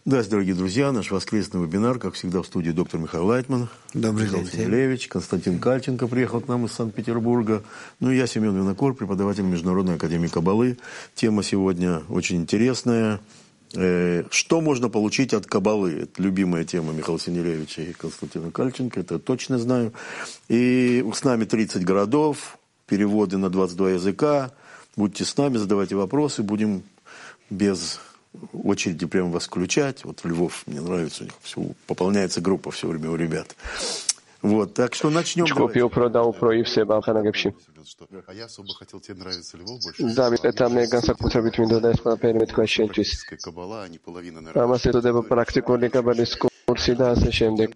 Здравствуйте, дорогие друзья. Наш воскресный вебинар, как всегда, в студии доктор Михаил Лайтман. Михаил Синелевич, Константин Кальченко приехал к нам из Санкт-Петербурга. Ну и я, Семен Винокур, преподаватель Международной академии Каббалы. Тема сегодня очень интересная. Что можно получить от Каббалы? Это любимая тема Михаила Синелевича и Константина Кальченко, это я точно знаю. И с нами 30 городов, переводы на 22 языка. Будьте с нами, задавайте вопросы, будем без очереди прямо вас включать. Вот Львов, мне нравится, у них все, пополняется группа все время у ребят. Вот, так что начнем. А я особо хотел, тебе нравится Львов больше? Да, это мне განსაკუთრებით მინდოდა ეს ყველაფერი მეთქვა შენთვის. ამას ეთოდება პრაქტიკული კაბალის კურსი და ასე შემდეგ.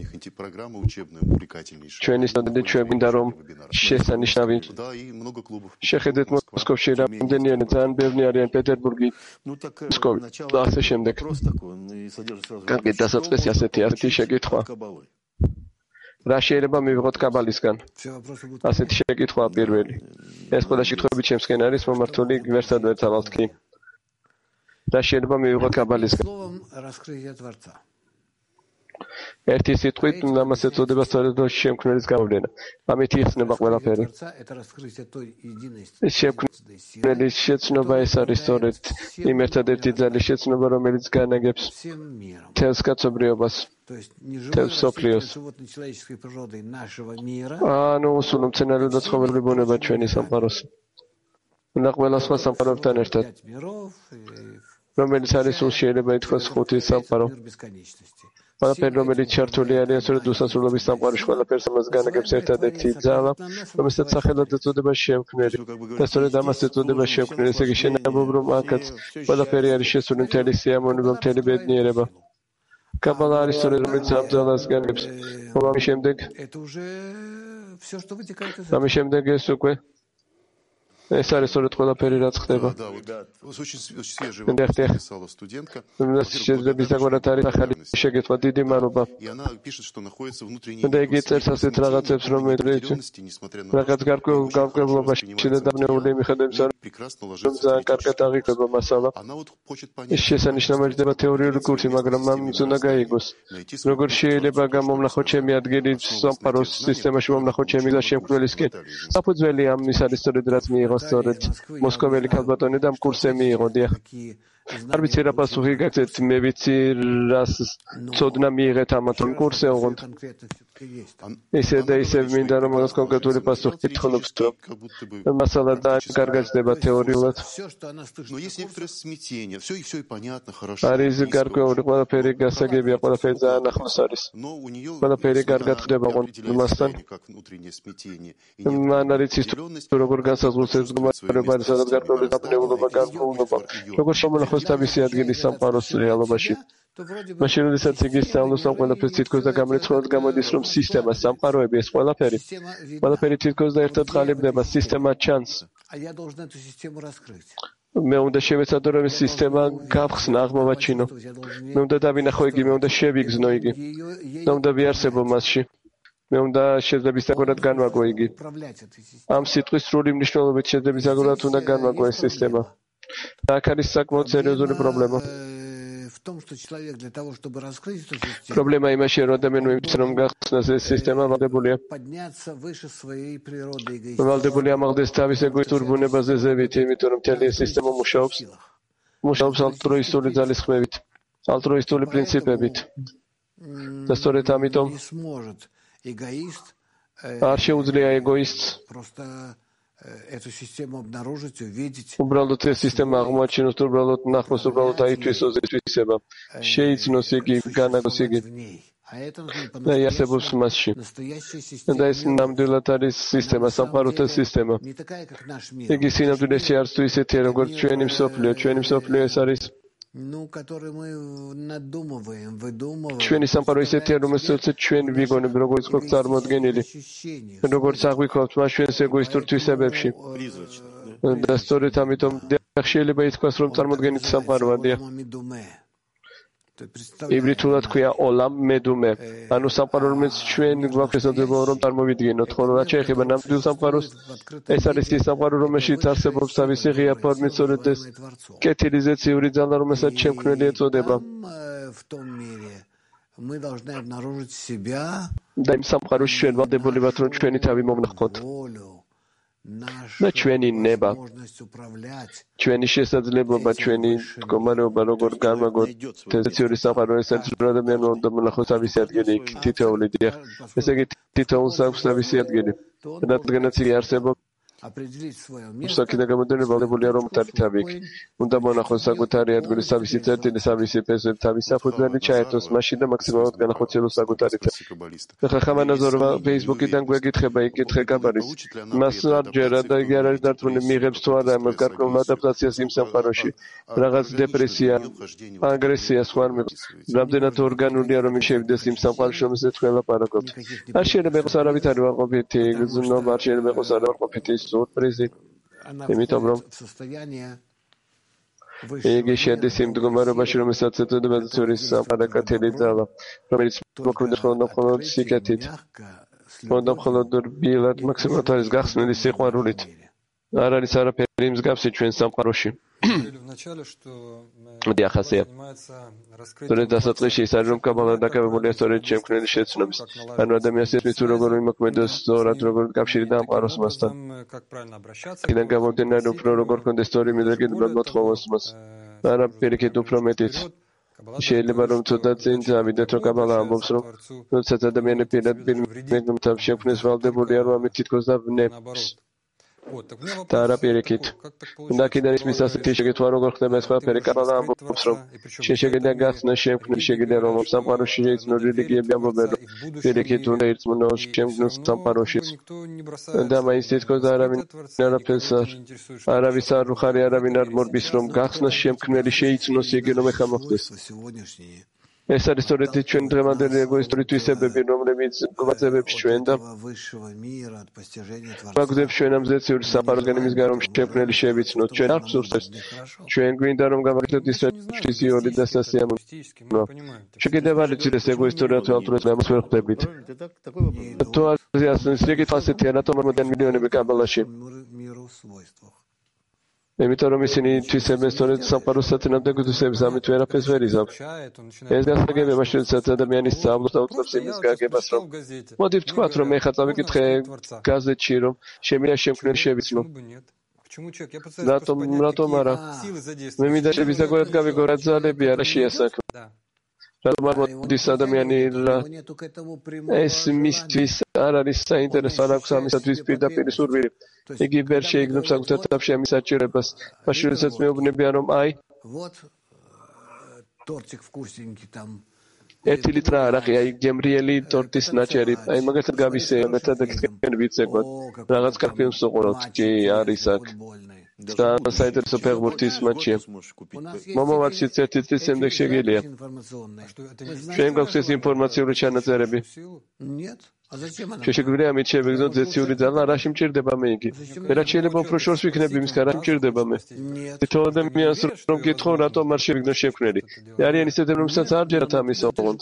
ჩვენი სტუდენტები ჩვენ მინდა რომ შესანიშნავი შეხედეთ მოსკოვში რამდენიმე ძალიან ბევრი არიან პეტერბურგი, მოსკოვი და ასე შემდეგ. კარგი დასაწყისი ასეთი შეკითხვა. რა შეიძლება მივიღოთ კაბალისგან? ასეთი შეკითხვაა პირველი. ეს ყველა შეკითხვები ჩემსკენ არის მომართული ვერსად ვერ თავალთ კი. რა შეიძლება მივიღოთ კაბალისგან? ერთი სიტყვით ამას ეწოდება სწორედ შემქმნელის გავლენა. ამით იხსნება ყველაფერი. ეს შემქმნელის შეცნობა ეს არის სწორედ იმ ერთადერთი ძალის შეცნობა, რომელიც განაგებს მთელს კაცობრიობას. ანუ სულ მცენარეულ და ცხოველურ ბუნება ჩვენი სამყაროს. და ყველა სხვა სამყაროებთან ერთად. რომელიც არის სულ შეიძლება ითქვას ხუთი სამყარო. ყველაფერი, რომელიც ჩართული არის სწორედ უსასრულობის სამყაროში, ყველაფერს ამას განაგებს ერთადერთი ძალა, რომელსაც სახელად ეწოდება შემქმნელი. და სწორედ ამას ეწოდება შემქმნელი. ესე იგი შენაბობ რომ აქაც ყველაფერი არის შესული მთელი სიამოვნება, მთელი ბედნიერება. კაბალა არის სწორედ რომელიც ამ ძალას განაგებს. ამის შემდეგ ეს უკვე ეს არის სწორედ ყველაფერი რაც ხდება. შეიძლება ისაგვარად არის ახალი შეკითხვა, დიდი მადლობა. და იგი წერს ასეთ რაღაცებს, რომელიც რაღაც გარკვეულობაში შედარებული მიხედვით რომ ძალიან კარგად აღიქვება მასალა. ეს შესანიშნავად ხდება თეორიული კურსი, მაგრამ ამის უნდა გაიგოს. როგორ შეიძლება გამომნახო ჩემი ადგილი სამყაროს სისტემაში, მომნახო ჩემი და შემქმნელისკენ. საფუძველი ამის არის სწორედ რაც მიიღო სწორედ მოსკოველი ქალბატონი და ამ კურსზე მიიღო. დიახ. არ ვიცი რა პასუხი გაგცეთ, მე ვიცი რას ცოდნა მიიღეთ ამათონ კურსზე ოღონდ. ისე და ისე მინდა რომ მაგას კონკრეტული პასუხი გითხრობს, რომ მასალა ძალიან კარგად ხდება თეორიულად. არის გარკვეული ყველაფერი გასაგებია, ყველაფერი ძალიან ახლოს არის. ყველაფერი კარგად ხდება ოღონდ მასთან. მან არის ის როგორ განსაზღვროს მდგომარეობა, სადაც გარკვეული დაბნეულობა, გარკვეულობა, როგორ შემონახოს თავისი ადგილი სამყაროს რეალობაში. მაშინ როდესაც იგი სწავლობს ამ ყველაფერს თითქოს და გამრიცხულად გამოდის, რომ სისტემა, სამყაროები, ეს ყველაფერი თითქოს და ერთად ყალიბდება, სისტემა ჩანს. მე უნდა შევეცადო რომ სისტემა გავხსნა, აღმოვაჩინო. მე უნდა დავინახო იგი, მე უნდა შევიგზნო იგი. მე უნდა ვიარსებო მასში. მე უნდა შეძლებისაგრად განვაგო იგი. ამ სიტყვის სრული მნიშვნელობით შეძლებისაგრად უნდა განვაგო ეს სისტემა. და აქ არის საკმაოდ სერიოზული პრობლემა. პრობლემა იმაშია, რომ ადამიანებს რომ გახსნას ეს სისტემა ვალდებულია ამაღლდეს თავის ეგოისტურ ბუნებაზე ზევით, იმიტომ რომ მთელი ეს სისტემა მუშაობს ალტრუისტული ძალის ხმებით, ალტრუისტული პრინციპებით. და სწორედ ამიტომ არ შეუძლია ეგოისტს უბრალოდ ეს სისტემა აღმოაჩინოს, უბრალოდ ნახოს, უბრალოდ აითვისოს ეს თვისება. შეიცნოს იგი, განაგოს იგი. და იარსებობს მასში. და ეს ნამდვილად არის სისტემა, სამყაროთა სისტემა. იგი სინამდვილეში არც თუ ისეთია, როგორც ჩვენი მსოფლიო. ჩვენი მსოფლიო ეს არის ჩვენი სამყარო ისეთია, რომელსაც ჩვენ ვიგონებ, როგორც გვაქვს წარმოდგენილი, როგორც აღვიქვამთ მას ჩვენს ეგოისტურ თვისებებში. და სწორედ ამიტომ შეიძლება ითქვას, რომ წარმოდგენითი სამყაროა. იბრითულად ქვია ოლამ მედუმე, ანუ სამყარო, რომელიც ჩვენ გვაქვს შესაძლებლობა რომ წარმოვიდგინოთ, ხოლო რაც შეეხება ნამდვილ სამყაროს, ეს არის ის სამყარო, რომელშიც არსებობს თავისი ღია ფორმით, სწორედ ეს კეთილი ზეციური ძალა, რომელსაც შემქმნელი ეწოდება. და იმ სამყაროში ჩვენ ვალდებული ვართ, რომ ჩვენი თავი მოვნახოთ. და ჩვენი ნება, ჩვენი შესაძლებლობა, ჩვენი მდგომარეობა, როგორ განვაგოთ ზეციური სამყარო, ეს არის რომ ადამიანმა უნდა მონახოს თავისი ადგილი იქ თითოეული დიახ. ესე იგი თითოეულს აქვს თავისი ადგილი. რადგანაც იგი არსებობს საკითხი გამოდენა ვალდებულია რომ თავი იქ. უნდა მონახოს საკუთარი ადგილი, თავისი წერტილი, თავისი ფესვები, თავისი საფუძველი ჩაერთოს მაშინ და მაქსიმალურად განახორციელოს საკუთარი თემი. ახლა ხამანაზორობა Facebook-იდან გვეკითხება, იკითხე კაბარის. მას არ ჯერა და იგი არ არის დარწმუნებული მიიღებს თუ არა ამას გარკვეულ ადაპტაციას იმ სამყაროში. რაღაც დეპრესია, აგრესია, სხვა არ მიიღებს. რამდენად ორგანულია რომ შევიდეს იმ სამყაროში, რომელზეც ველაპარაკობთ. არ შეიძლება იყოს არავითარი უარყოფითი გზნობა, არ შეიძლება იყოს არავითარი სურპრიზი, იმიტომ რომ იგი შედის იმ მდგომარეობაში, რომელსაც ეწოდება ზეციური სამყარო კეთილი ძალა, რომელიც მოქმედებს მხოლოდ სიკეთით, მხოლოდ რბილად, მაქსიმალურად არის გახსნილი სიყვარულით. არ არის არაფერი მსგავსი ჩვენ სამყაროში. დიახასია. სწორედ დასაწყისში ის არის, რომ კაბალა დაკავებულია სწორედ შემქმნელის შეცნობის. ანუ ადამიანს ესმის თუ როგორ იმოქმედოს სწორად, როგორ კავშირი დაამყაროს მასთან. იქიდან გამომდინარე, უფრო როგორ ქონდეს სწორი მიდრეკილება მოთხოვოს მას. არა პირიქით უფრო მეტიც. შეიძლება რომ ცოტა წინ წავიდეთ, რომ კაბალა ამბობს, რომ როდესაც ადამიანები პირადად შემქმნელს ვალდებულია, რომ ამით თითქოს დავნებს. და არა პირიქით. და კიდევ ისმის ასეთი შეკითხვა, როგორ ხდება ეს ყველაფერი, კაბალა ამბობს, რომ შეგიძლია გახსნას შემქმნელი, შეგიძლია რომ სამყაროში შეიცნო რელიგიები ამბობენ, რომ პირიქით უნდა ირწმუნო შემქმნელ სამყაროშიც. და მაინც თითქოს არავინ არაფერს არავის არ უხარი, არავინ არ მორბის, რომ გახსნას შემქმნელი შეიცნოს იგი რომ ეხა მოხდეს. ეს არის სწორედ ჩვენ დღევანდელი ეგოისტური თვისებები, რომლებიც გვაძებებს ჩვენ და გვაგვდებს ჩვენ ამ ზეციური სამყაროსგან იმის გარშემო შემქმნელი შევიცნოთ. ჩვენ არ გვსურს ეს. ჩვენ გვინდა რომ გავაკეთოთ ის რაც ფიზიოლოგიური და სასიამოვნოა. შეგიძლია ვიცით ეს ეგოისტურად ავტორებს ამას ვერ ხვდებით. თუ ასეც რიგით ასეთია, რატომ არ მოდიან მილიონები კაბალაში? იმიტომ რომ ისინი თვისებენ სწორედ სამყაროს საწინააღმდეგო თვისებებს, ამით ვერაფერს ვერ იზამთ. ეს გასაგებია მაშინ, როდესაც ადამიანი სწავლობს და უწყობს იმის გაგებას, რომ მოდი ვთქვათ, რომ ეხლა წავიკითხე გაზეთში, რომ შემიძლია შემქმნელი შევიცნო. რატომ არა? მე მინდა შევიზაგორად გავიგო, რა ძალებია, რა შეასაქმე. რატომ არ მოდის ადამიანი ეს მისთვის არ არის საინტერესო, არ აქვს ამისათვის პირდაპირ სურვილი. იგი ვერ შეიგნობს საკუთარ თავში ამის საჭიროებას. მაშინ როდესაც მეუბნებიან, რომ აი ერთი ლიტრა არაყი, აი გემრიელი ტორტის ნაჭერი, აი მაგათად გავისე, მაგათად გქენ ვიცეკვათ. რაღაც კარფილმს უყურავთ, კი არის აქ. და საინტერესო ფეხბურთის მატჩია. მომავალშიც ერთი წლის შემდეგ შეგიძლია. ჩვენ გვაქვს ეს ინფორმაციული ჩანაწერები. შეგვიძლია ამით შევიგნოთ ზეციური ძალა, რაში მჭირდება მე იგი. მე რაც შეიძლება უფრო შორს ვიქნები იმისგან, რა მჭირდება მე. თითოეულ ადამიანს რომ გითხო, რატომ არ შევიგნო შემქმნელი. არიან ისეთი, რომელსაც არ ჯერათ ამის ოღონდ.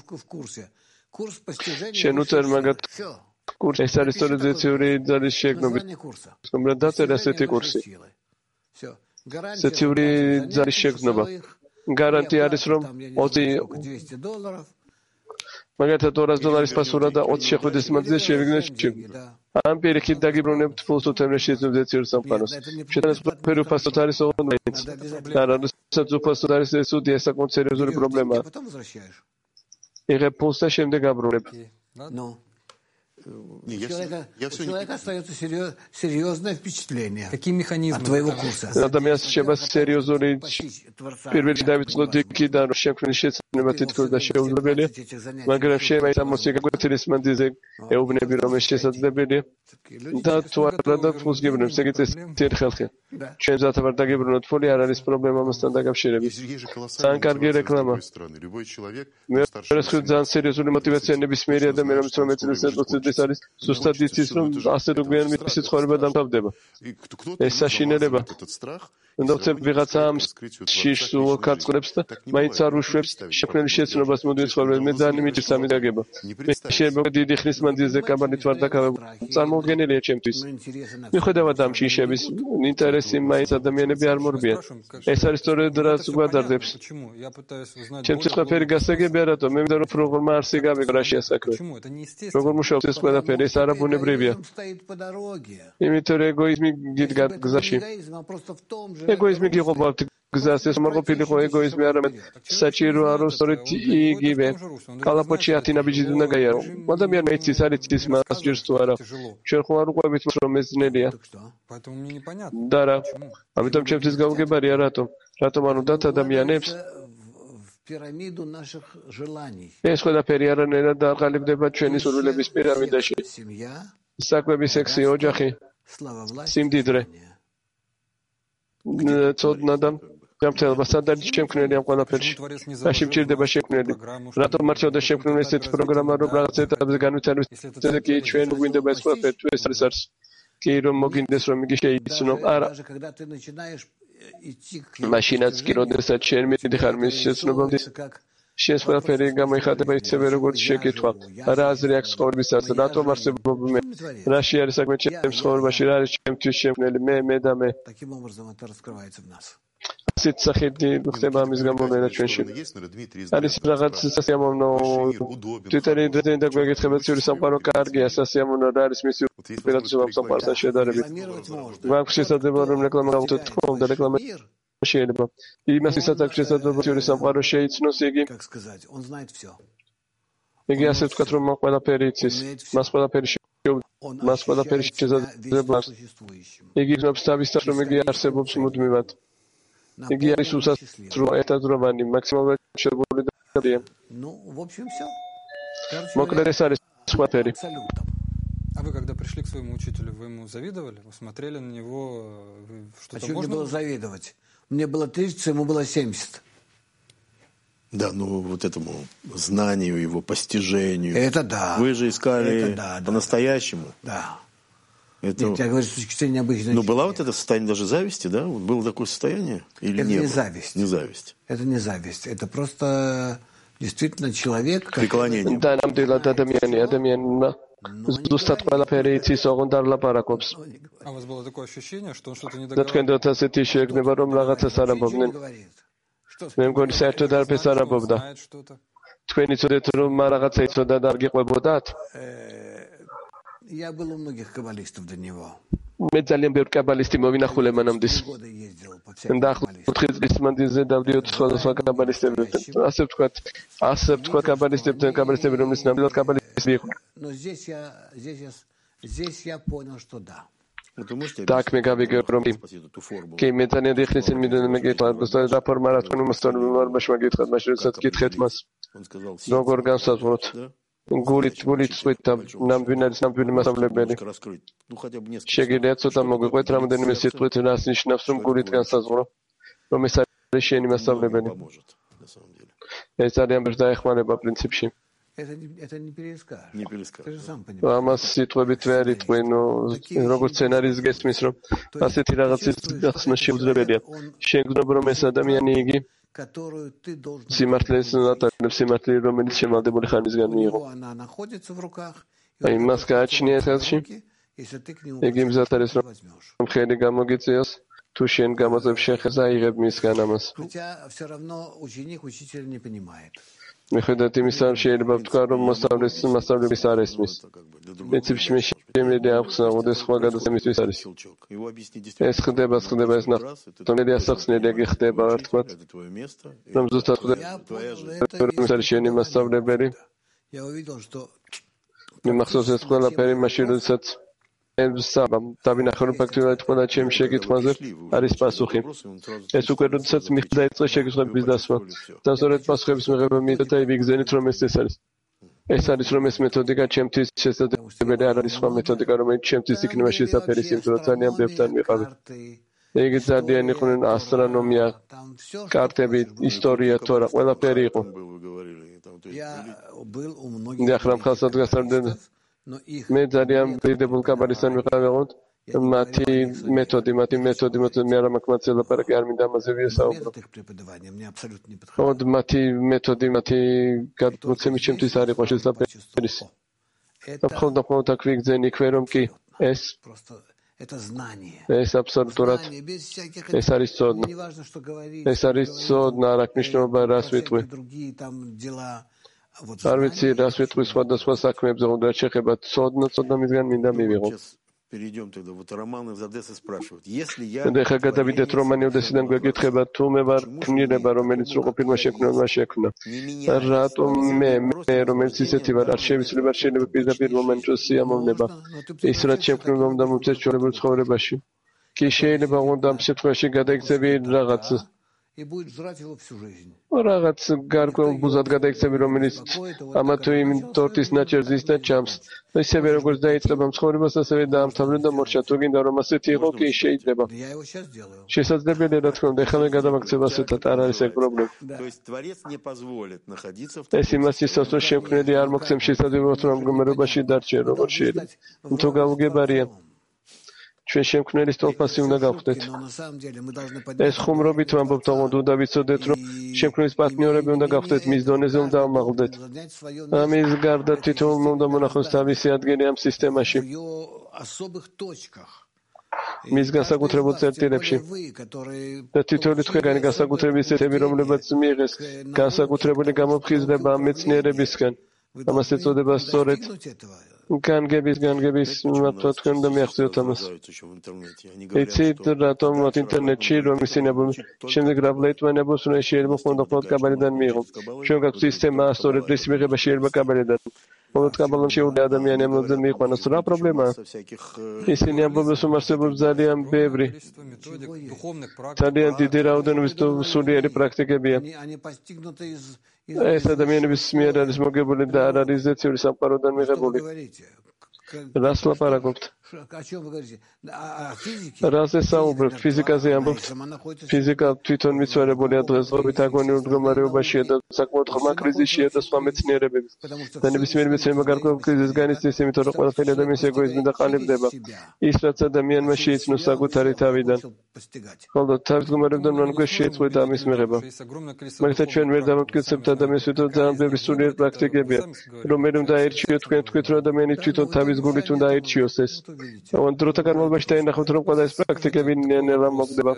შენ უწერ მაგათ კურსი, ეს არის სწორედ ზეციური ძალის შეგნობის. მაგრამ დაწერა ასეთი კურსი. ზეციური ძალის შეგნობა. გარანტია არის, რომ 20 მაგათად $200 პასურა და 20 შეხვედრის მანძილზე შევიგნოთ შემქმნელი. ამ პირიქით დაგიბრუნებთ ფულს თემში შეძლებთ ზეციური სამყაროს. შეტანას ფერი უფასოდ არის ოღონდ მაინც. და როდესაც უფასოდ არის ეს უდია საკმაოდ სერიოზული პრობლემაა. იღებ ფულს და შემდეგ აბრუნებ. У человека остается серьезное впечатление от твоего курса. ადამიანს შეება სერიოზული პირველი დავიწყოთ იქიდან, რომ შემქმნელი შეცნობა თითქოს და შეუძლებელია, მაგრამ შეიძლება ის ამოსი გაგვეთილის მანძილზე ეუბნები, რომ ეს შესაძლებელია და თუ არა და ფულს გიბრუნებს, ეგეც ერთი ხალხია. ჩვენ ზათა ვარ დაგიბრუნოთ ფული, არ არის პრობლემა მასთან დაკავშირებით. ძალიან კარგი რეკლამა. მე ძალიან სერიოზული მოტივაცია ნებისმიერი ადამიანის რომ ეწინოს ეს არის ზუსტად იცის, რომ ასე თუ გვიან მისი ცხოვრება დამთავრდება. ეს საშინელება. უნდა ვცებ ვიღაცამ შიშს უქარწყლებს და მაინც არ უშვებს შექმნილი შეცნობას მოდივი ცხოვრება. მე ძალიან მიჭირს ამის გაგება. მე შეიძლება დიდი ხნის მანძილზე კაბალით ვარ დაკავებული. წარმოუდგენელია ჩემთვის. მიუხედავად ამ შიშების ინტერესი მაინც ადამიანები არ მორბიან. ეს არის სწორედ რაც გვადარდებს. ჩემთვის ყველაფერი გასაგებია, რატომ? მე მინდა რომ პროგრამა არსი გავიგო რა შეასაქმე. როგორ მუშაობს ეს ყველაფერი? ეს არაბუნებრივია. იმიტომ რომ ეგოიზმი გიდგა გზაში. ეგოიზმი გიყოფავთ გზას, ეს მარყოფილიყო ეგოიზმი არამედ საჭიროა რომ სწორედ იგივე კალაპოჩი ათინაბიჯი უნდა გაიარო. ადამიანმა იცის არ იცის მას ჯერს თუ არა. ჩვენ ხომ არ უყვებით რომ ეს ძნელია. და რა, ამიტომ ჩემთვის გაუგებარია რატომ? რატომ არ უნდათ ადამიანებს ეს ყველაფერი არანაირად არ ყალიბდება ჩვენი სურვილების პირამიდაში. საკვები, სექსი, ოჯახი, სიმდიდრე, ცოდნა და ჯანმრთელობა სად არის შემქმნელი ამ ყველაფერში? რაში მჭირდება შემქმნელი? რატომ მარჩევდა შემქმნელი ესეთი პროგრამა, რომ რაღაც ეტაპზე განვითარების წესზე კი ჩვენ გვინდება ეს ყველაფერი, თუ ეს არის კი რომ მოგინდეს რომ იგი შეიცნო? არა. მაშინაც კი როდესაც შენ მიდიხარ მის შეცნობამდე შენს ყველაფერი გამოიხატება ისევე როგორც შეკითხვა. რა აზრი აქვს ცხოვრებისას? რატომ არსებობ მე? რაში არის საქმე ჩემს ცხოვრებაში? რა არის ჩემთვის შემქმნელი? მე და მე. ასეთ სახით ხდება ამის გამოვლენა ჩვენში. არის რაღაც სასიამოვნო თვითონი დღეიდან და გვეკითხება ციური სამყარო კარგია, სასიამოვნო რა არის მისი უპირატესობა სამყაროსთან შედარებით. გვაქვს შესაძლებლობა რომ რეკლამა გავუწევთ ხოლმე და რეკლამა შეიძლება. იმას ისაც აქვს შესაძლებლობა ციური სამყარო შეიცნოს იგი. იგი ასე ვთქვათ რომ ყველაფერი იცის, მას ყველაფერი მას ყველაფერი შესაძლებლობა. იგი გზნობს თავისას რომ იგი არსებობს მუდმივად. იგი არის უსასრულო, ერთადროვანი, მაქსიმალურად შეგული და მოკლედ ეს არის ყველაფერი. А вы когда пришли к своему учителю, вы ему завидовали? Вы смотрели на него, что-то можно? А что мне было завидовать? Мне было 30, ему было 70. Да, ну вот этому знанию, его постижению. Это да. Вы же искали по-настоящему. Да. Это... Нет, я говорю, с точки зрения обычной. Ну, было вот это состояние даже зависти, да? Вот было такое состояние? Или это не не было? Зависть. Не зависть. Это не зависть. Это просто действительно человек... Преклонение. Да, нам делать адамианна. Зустат ყველაფერი იცის, ოღონდ არ ლაპარაკობს. А у вас было такое ощущение, что он что-то не და თქვენდაც ასეთი შეეგნება რომ რაღაცას არ ამბობდნენ. მე მგონი საერთოდ არაფერს არ ამბობდა. თქვენი წოდეთ რომ რაღაცა იცოდა და არ გიყვებოდათ? Я был у многих каббалистов до него. მე ძალიან ბევრი კაბალისტი მოვინახულე მანამდე. და 4 წლის მანძილზე დავდიოთ სხვადასხვა კაბალისტებთან. ასე ვთქვათ კაბალისტებთან, კაბალისტები რომლის ნამდვილად კაბალისტები იყვნენ. Но здесь я понял, что да. Так მე გავიგე რომ კი მე ძალიან დიხნის იმიდან მეკითხა რა ფორმა რა თქვენ მოსწავლეებმა შეგეკითხათ მაშინ როდესაც გითხეთ მას როგორ განსაზღვროთ გულით წვითა ნამდვილი მასწავლებელი შეგიძლიათ ცოტა მოგვიყვეთ რამდენიმე სიტყვით რას ნიშნავს რომ გულით განსაზღვრო რომ ეს არის შენი მასწავლებელი ეს ძალიან ბევრს დაეხმარება პრინციპში Это не перескажешь. Не перескажешь. Ты же сам понимаешь. ამას სიტყვებით ვერ იტყვი, როგორც სცენარის გესმის, რომ ასეთი რაღაცის გახსნა შეუძლებელია. შენ გძნობ რომ ეს ადამიანი იგი სიმართლეს ატარებს სიმართლე, რომელიც შემალდებული ხანისგან მიიღო. აი, მას გააჩნია ხელში. იგი მზად არის რომ ხელი გამოგიწიოს, თუ შენ გამოწევ შეხეს აიღებ მისგან ამას. Хотя все равно ученик учителя не понимает. მიხედავთ იმისა, რომ შეიძლება ვთქვა, რომ მასწავლებლის არ ესმის. პრინციპში მე შემიძლია ახსნა, რომ სხვა გადაცემისთვის არის. ეს ხდება ეს ნახტომელი ასახსნელი ეგ ხდება, ვთქვათ, რომ ზუსტად ხდება არის შენი მასწავლებელი. მე მახსოვს ეს ყველაფერი მაშინ, როდესაც დავინახე რომ ფაქტობრივად ყველა ჩემი შეკითხვაზე არის პასუხი. ეს უკვე როდესაც დაიწყო შეკითხვების დასმა. და სწორედ პასუხების მიღება მივიდა და ვიგზენით რომ ეს არის. ეს არის რომ ეს მეთოდიკა ჩემთვის შესაძლებელი არ არის სხვა მეთოდიკა რომელიც ჩემთვის იქნება შესაძლებელი იმიტომ რომ ძალიან ბევრთან ვიყავი. იგი ძალიან იყვნენ ასტრონომია, კარტები, ისტორია, თორა ყველაფერი იყო. და ახლა მხალსად გასწავლდნენ მე ძალიან დიდებულ კაბალისტთან ვიყავი, მათი მეთოდი მე არ მაქვს ლაპარაკი არ მინდა ამაზე ვიესაუბრო. ხოდ მათი მეთოდი მათი გადმოცემის ჩემთვის არ იყო შესაძლებელი. მხოლოდ აქ ვიგზენ იქვე რომ კი ეს აბსოლუტურად ეს არის ცოდნა. ეს არის ცოდნა, არ აქვს მნიშვნელობა რას ვიტყვი. არ ვიცი რას ვიტყვი სხვადასხვა საქმეებზე, უნდა შეხება ცოდნა მისგან მინდა მივიღო. ეხლა გადავიდეთ რომანი ოდესიდან გვეკითხება თუ მე ვარ ქმნილება რომელიც რო ყოფილმა შექმნა. რატომ მე რომელიც ისეთი ვარ არ შეიძლება პირდაპირ მომენტში სიამოვნება ის რაც შექმნილმა უნდა მომწეს ჩვეულებრივ ცხოვრებაში. კი შეიძლება უნდა ამ შემთხვევაში გადაიქცევი რაღაც გარკვეულ ბუზად გადაიქცევი რომელიც ამა თუ იმ ტორტის ნაჭერს ის და ჩამს. ისევე როგორც დაიწყება ცხოვრებას ასევე დაამთავრე და მორჩა. თუ გინდა რომ ასეთი იყო კი შეიძლება. შესაძლებელია რა თქმა უნდა ეხლა მე გადავაქცევ ასეთად არ არის ეგ პრობლემა. ეს იმას იცავს რომ შემქმნელი არ მოგცემს შესაძლებლობას რომ მდგომარეობაში დარჩენ როგორ შეიძლება. თუ გაუგებარია ჩვენ შემქმნელის ტოლფასი უნდა გავხდეთ. ეს ხუმრობით ვამბობთ, თუმცა უნდა ვიცოდეთ, რომ შემქმნელის პარტნიორები უნდა გავხდეთ, მის დონეზე უნდა ავმაღლდეთ. ამის გარდა თითოეულმა უნდა მონახოს თავისი ადგილი ამ სისტემაში. მის განსაკუთრებულ წერტილებში. და თითოეული თქვენი განსაკუთრების წესები, რომლებაც მიიღეს განსაკუთრებული გამოფხიზლება ამ მეცნიერებისგან. ამას ეწოდება სწორედ განგების მართლა თქვენ უნდა მიახციოთ ამას. იცით რატომ ინტერნეტში რომ ისინი შემდეგ რა ვლეიტმენებს უნდა შეიძლება მხოლოდ კაბალიდან მიიღო. ჩვენ გაქვს სისტემა სწორედ ის მიღება შეიძლება კაბალიდან. მხოლოდ კაბალამ შეუძლია ადამიანი ამაზე მიიყვანოს. რა პრობლემაა? ისინი ამბობენ რომ არსებობს ძალიან ბევრი ძალიან დიდი რაოდენობის სულიერი პრაქტიკებია. ეს ადამიანების მიერ არის მოგებული და არ არის ზეციური სამყაროდან მიღებული. რას ლაპარაკობთ? რაზე საუბრობთ? ფიზიკაზე ამბობთ? ფიზიკა თვითონ მიცვალებულია დღესდღეობით აგონიურ მდგომარეობაშია და საკმაოდ ღრმა კრიზისშია და სხვა მეცნიერებები. და ნებისმიერი მეცნიერება გარკვეულ კრიზისს განიცდის, იმიტომ რომ ყველაფერი ადამიანის ეგოიზმი და ყალიბდება. ის რაც ადამიანმა შეიცნოს საკუთარი თავიდან. ხოლო თავის მდგომარეობიდან მან უკვე შეეწყვეტა ამის მიღება. მაგალითად ჩვენ ვერ დავამტკიცებთ ადამიანს თვითონ ძალიან ბევრი სულიერი პრაქტიკებია, რომელიც დაერჩიოთ თქვენ თქვით რომ ადამიანი თვითონ თავის გულით უნდა აირჩიოს ეს. დროთა განმავლობაში დაინახავთ რომ ყველა ეს პრაქტიკები ნელა მოგდება.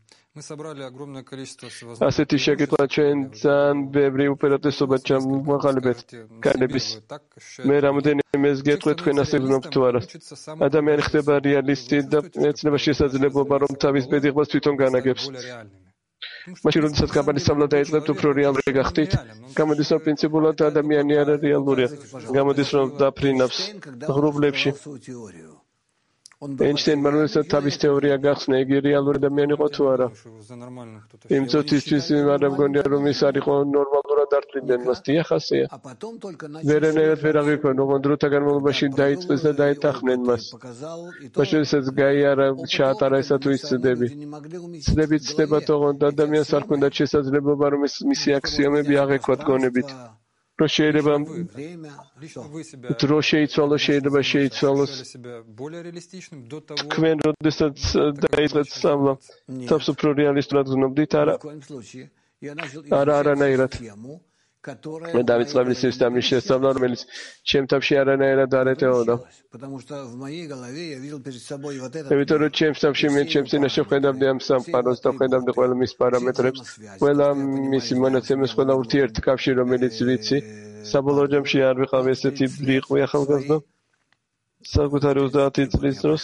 ასეთი შეკითხვა ჩვენ ძალიან ბევრი უპირატესობა ჩამოყალიბეთ განების. მე რამოდენიმეს გეტყვით თქვენ ასე გძნობთ თუ არა. ადამიანი ხდება რეალისტი და ეცნება შესაძლებლობა რომ თავის ბედიღებას თვითონ განაგებს. მაშინ როდესაც კაბალის სწავლა დაიწყებთ უფრო რეალური გახდით. გამოდის რომ პრინციპულად ადამიანი არ რეალურია. გამოდის რომ დაფრინავს ღრუბლებში. Einstein-მა როდესაც თავის თეორია გახსნა, იგი რეალური ადამიანი იყო თუ არა? იმ წუთისთვის არ მგონია რომ ის არ იყო ნორმალურად ართვლიდნენ მას. დიახ, ასეა. ვერანაირად ვერ აღიქვენ, ოღონდ დროთა განმავლობაში დაიწყეს და დაეთანხმნენ მას. მაშინ როდესაც გაიარა, ჩაატარა ესა თუ ის ცდები. ცდები ცდებათ, ოღონდ ადამიანს არ ჰქონდა შესაძლებლობა რომ მისი აქსიომები აღექვათ გონებით. Რო შეიძლება დრო შეიცვალოს, შეიძლება შეიცვალოს. თქვენ როდესაც დაიწყეთ სწავლა, თავს უფრო რეალისტურად გრძნობდით, არა არანაირად. მე დავიწყე სისტემის შესწავლა, რომელიც ჩემ თავში არანაირად არ ეტეოდა. იმიტომ რომ ჩემ თავში მე ჩემს წინაშე ვხედავდი ამ სამყაროს და ვხედავდი ყველა მის პარამეტრებს, ყველა მისი მონაცემებს, ყველა ურთიერთკავშირი, რომელიც ვიცი. საბოლოო ჯამში არ ვიყავი ესეთი ბრიყვი ახალგაზრდა. საკუთარი 30 წლის დროს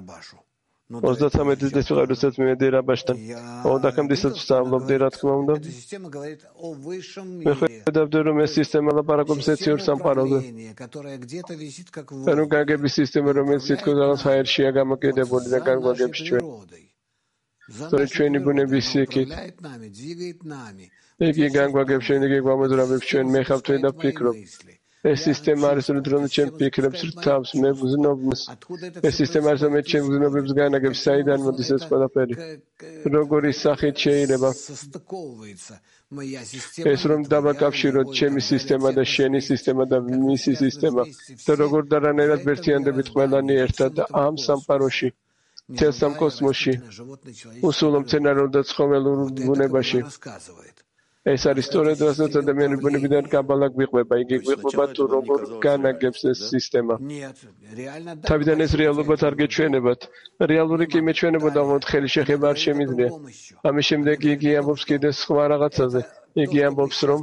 33 წლის ვიყავი, როდესაც მივედი რაბაშთან. ოღონდ ვსწავლობდი, რა თქმა უნდა. მე ხედავდი, რომ ეს სისტემა ლაპარაკობს ეციურ სამყაროზე. ანუ განგების სისტემა, რომელიც თითქოს რაღაც ჰაერშია გამოკიდებული და განგვაგებს ჩვენ. სწორედ ჩვენი ბუნების იქით. იგი განგვაგებს ჩვენ, იგი გვამოძრავებს ჩვენ, მე ხავთ და ვფიქრობ. ეს სისტემა არის, რომელიც ჩემ ფიქრებს რთავს, მეგზნობს. ეს სისტემა არის, რომელიც ჩემ გზნობებს განაგებს, საიდან მოდის ეს ყველაფერი. როგორი სახით შეიძლება ეს რომ დავაკავშიროთ ჩემი სისტემა და შენი სისტემა და მისი სისტემა და როგორ დარანაირად ერთიანდებით ყველანი ერთად ამ სამყაროში, მთელ სამ კოსმოსში, უსულო მცენარეულ და ცხოველურ ბუნებაში. ეს არის სწორედ რასაც ადამიანის ბუნებიდან კაბალა გვიყვება. იგი გვიყვება თუ როგორ განაგებს ეს სისტემა. თავიდან ეს რეალობად არ გეჩვენებათ. რეალური კი მეჩვენებოდა, მაგრამ ხელი შეხება არ შემიძლია. ამის შემდეგ იგი ამბობს კიდე სხვა რაღაცაზე. იგი ამბობს, რომ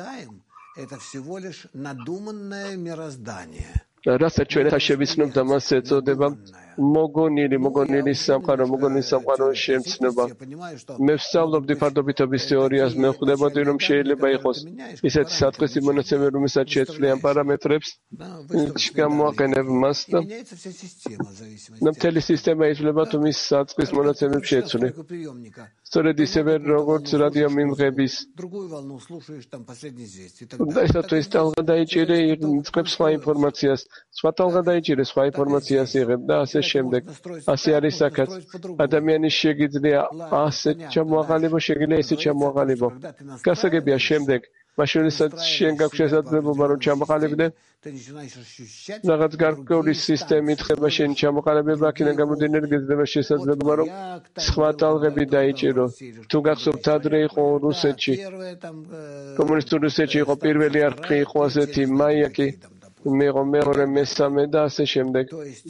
რასაც ჩვენ ახლა შევიცნობთ და მას ეწოდება მოგონილი სამყარო შემცნობა. მე ვსწავლობდი ფარდობითობის თეორიას, მე ვხვდებოდი, რომ შეიძლება იყოს ისეთი საწყისი მონაცემი, რომელსაც შეცვლი ამ პარამეტრებს, გამოაყენებ მას და მთელი სისტემა იცვლება თუ მის საწყის მონაცემებს შეცვლი. სწორედ ისევე, როგორც რადიომიმღების. და თუ ეს ტალღა დაიჭირე, იწყებს სხვა ინფორმაციას, სხვა ტალღა დაიჭირე, სხვა ინფორმაციას იღებ და ასე შემდეგ. ასე არის საკაც. ადამიანის შეგიძლია ასე ჩამოაყალიბო, შეგიძლია ესე ჩამოაყალიბო. გასაგებია შემდეგ, მაშინ როდესაც შენ გაქვს შესაძლებლობა რომ ჩამოყალიბდე, რაღაც გარკვეული სისტემით ხება შენი ჩამოყალიბება, აქედან გამომდინარე გეძლება შესაძლებლობა რომ სხვა ტალღები დაიჭირო. თუ გახსოვთ, ადრე იყო რუსეთში, კომუნისტურ რუსეთში იყო პირველი არხი, იყო ასეთი მაიაკი, მეორე, მესამე და ასე შემდეგ.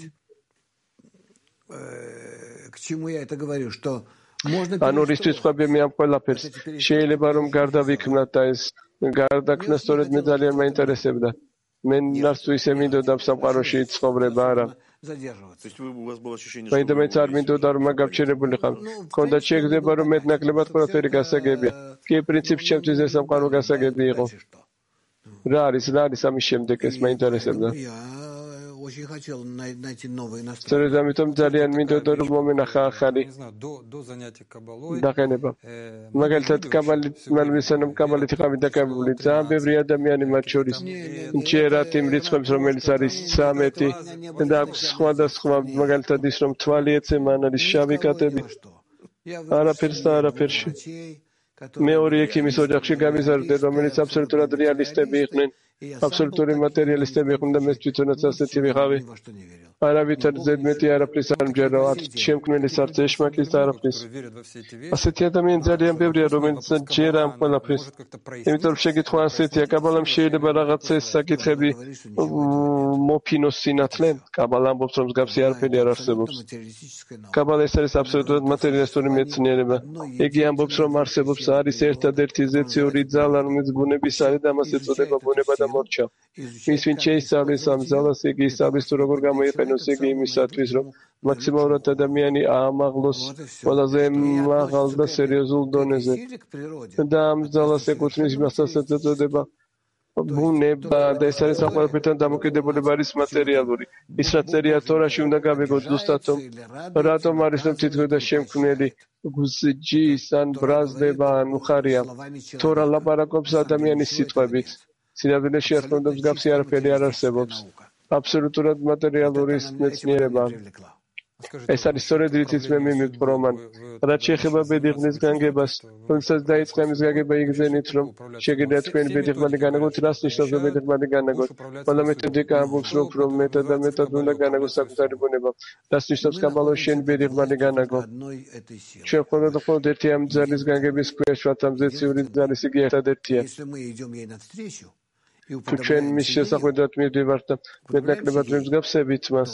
ანუ რისთვის ხვები მე ამ ყველაფერს შეიძლება რომ გარდავიქმნათ და ეს გარდაქმნა სწორედ მე ძალიან მაინტერესებდა. მე ნარც თუ ისე მინდოდა სამყაროში ცხოვრება არა. მაინც არ მინდოდა რომ მაგავჩერებულიყავ. მქონდა შეგდება რომ მეტნაკლებად ყველაფერი გასაგებია. კი პრინციპში ჩემთვის ეს სამყარო გასაგები იყო. რა არის ამის შემდეგ ეს მაინტერესებდა. სწორედ ამიტომ ძალიან მინდოდა რომ მომენახა ახალი დაყენება. მაგალითად კაბალით იყავი დაკავებული ძალიან ბევრი ადამიანი, მათ შორის მჭერად იმ რიცხვებს, რომელიც არის 13 და აქვს სხვადასხვა, მაგალითად ის რომ თვალი ეცემა, არის შავი კატები, არაფერს და არაფერში. მეორე ექიმის ოჯახში გამიზარდე, რომელიც აბსოლუტურად რეალისტები იყვნენ, აბსოლუტური მატერიალისტები იყვნენ და მე თვითონაც ასეთი ვიყავი. არავითარ ზედმეტი არაფრის არ მჯერა, არც შემქმნელის, არც ეშმაკის და არაფრის. ასეთი ადამიანი ძალიან ბევრია, რომელიც ჯერა ამ ყველაფრის. იმიტომ რომ შეკითხვა ასეთია, კაბალამ შეიძლება რაღაცა ეს საკითხები მოფინოს სინათლე? კაბალა ამბობს, რომ მსგავსი არაფერი არ არსებობს. კაბალა ეს არის აბსოლუტურად მატერიალისტური მეცნიერება. იგი ამბობს, რომ არსებობს არის ერთადერთი ზეციური ძალა, რომელიც ბუნების არის და მას ეწოდება ბუნება და მორჩა. ის ვინ შეისწავლის ამ ძალას, იგი ისწავლის თუ როგორ გამოიყენოს იგი იმისათვის, რომ მაქსიმალურად ადამიანი აამაღლოს ყველაზე მაღალ და სერიოზულ დონეზე. და ამ ძალას ეკუთვნის მასაც ეწოდება ბუნება და ეს არის საყვარლებთან დამოკიდებულება არის მატერიალური. ის რაც წერია თორაში უნდა გავიგოთ ზუსტად რომ რატომ არის რომ თითქოს და შემქმნელი გუსჯის ან ბრაზდება ან უხარია. თორა ლაპარაკობს ადამიანის სიტყვებით. სინამდვილეში არ თქონდა მსგავსი არაფერი არ არსებობს. აბსოლუტურად მატერიალური მეცნიერება. ეს არის სწორედ რითიც მე მიმიყვრო მან. რაც შეეხება ბედიღმის განგებას, თუმცაც დაიწყე მის გაგება იგზენით, რომ შეგიძლიათ თქვენი ბედიღმალი განაგოთ, რას ნიშნავს ბედიღმალი განაგოთ. ყველა მეთოდიკა ამბობს, რომ უფრო მეტად და მეტად უნდა განაგოს საკუთარი ბუნება. რას ნიშნავს კაბალაში შენი ბედიღმალი განაგო. ჩვენ მხოლოდ ერთი ამ ძალის განგების ქვეშ ვართ, ამ ზეციური ძალის იგი ერთადერთია. თუ ჩვენ მის შესახვედრად მივდივართ და მეტნაკლებად ვიმსგავსებით მას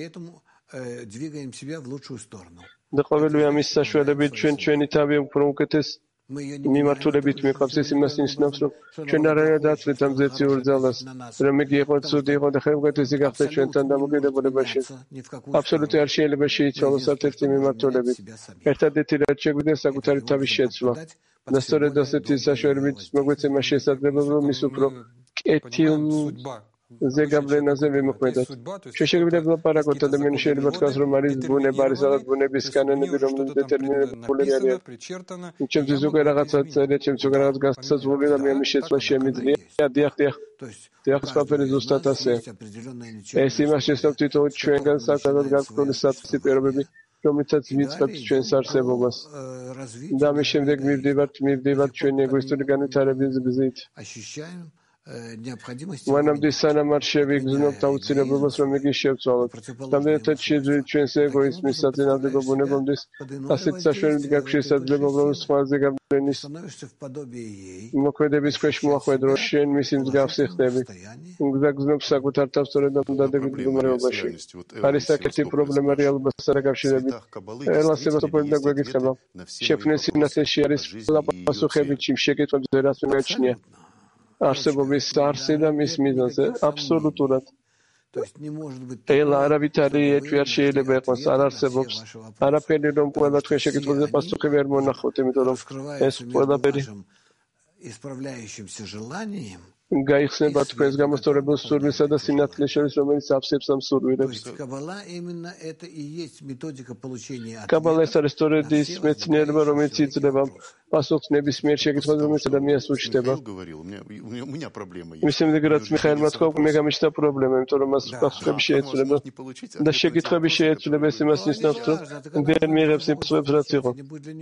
და ყოველივე ამის საშუალებით ჩვენი თავი უფრო უკეთეს მიმართულებით მიყვავს. ეს იმას ნიშნავს, რომ ჩვენ არაერთ აცვლით ამ ზეციურ ძალას, რომ იგი იყო ცუდი იყო და ხელუკეთესი გახდა ჩვენთან დამოკიდებულებაში. აბსოლუტი არ შეიძლება შეიცვალოს ერთ-ერთი მიმართულებით. ერთადერთი რაც შეგვიძლია საკუთარი თავის შეცვლა. და სწორედ ასეთი საშუალებით მოგვეცემა შესაძლებლობა, რომ ის უფრო კეთილ ზეგავლენაზე ვიმოქმედოთ. ჩვენ შეგვიძლია ვლაპარაკოთ ადამიანის შეიძლება თქვას რომ არის ბუნება, არის რაღაც ბუნების კანონები, რომლებიც დეტერმინირებული არიან. ჩემთვის უკვე რაღაცა წერია, ჩემთვის უკვე რაღაც განსაზღვრული და მე ამის შეცვლა შემიძლია. დიახ, სპაფერი ზუსტად ასე. ეს იმას შეცდობ თვითონ ჩვენგან საკუთარ განსხვავებული საწესი პირობები, რომლითაც ვიწყებთ ჩვენს არსებობას. და ამის შემდეგ მივდივართ ჩვენი ეგოისტური განვითარების გზით. მანამდე სანამ არ შევიგრძნობთ აუცილებლობას, რომ იგი შევცვალოთ. რამდენადაც შეძლოთ ჩვენს ეგოიზმის საწინააღმდეგო ბუნებამდის, ასეთ საშუალებით გაქვს შესაძლებლობა, რომ სხვა ზეგავლენის მოქმედების ქვეშ მოახვედრო, შენ მისი მსგავსი ხდები. გზაგზნობ საკუთარ თავს სწორედ ამ დადებით მდგომარეობაში. არის საკეთი პრობლემა რეალობასთან დაკავშირებით. ელასებას უპირდა გვეკითხება. შექმნის სინათლეში არის ყველა პასუხები ჩიმ შეკითხვებზე, რაც მიგაჩნია. არსებობის არსი და მის მიზანზე აბსოლუტურად. ელა არავითარი ეჭვი არ შეიძლება იყოს, არ არსებობს. არაფერი რომ ყველა თქვენ შეკითხვებზე პასუხი ვერ მონახოთ, იმიტომ რომ ეს ყველაფერი გაიხსნება თქვენს გამოსწორებულ სურვილსა და სინათლეს შორის, რომელიც აფსებს ამ სურვილებს. კაბალა ეს არის სწორედ ის მეცნიერება, რომელიც იძლევა პასუხს ნებისმიერ შეკითხვაზე, რომელიც ადამიანს უჩნდება. მის შემდეგ რაც მიხაელმა თქვა, მე გამიჩნდა პრობლემა, იმიტომ რომ მას პასუხები შეეცვლება და შეკითხვები შეეცვლება, ეს იმას ნიშნავს, რომ ვერ მიიღებს იმ პასუხებს, რაც იყო.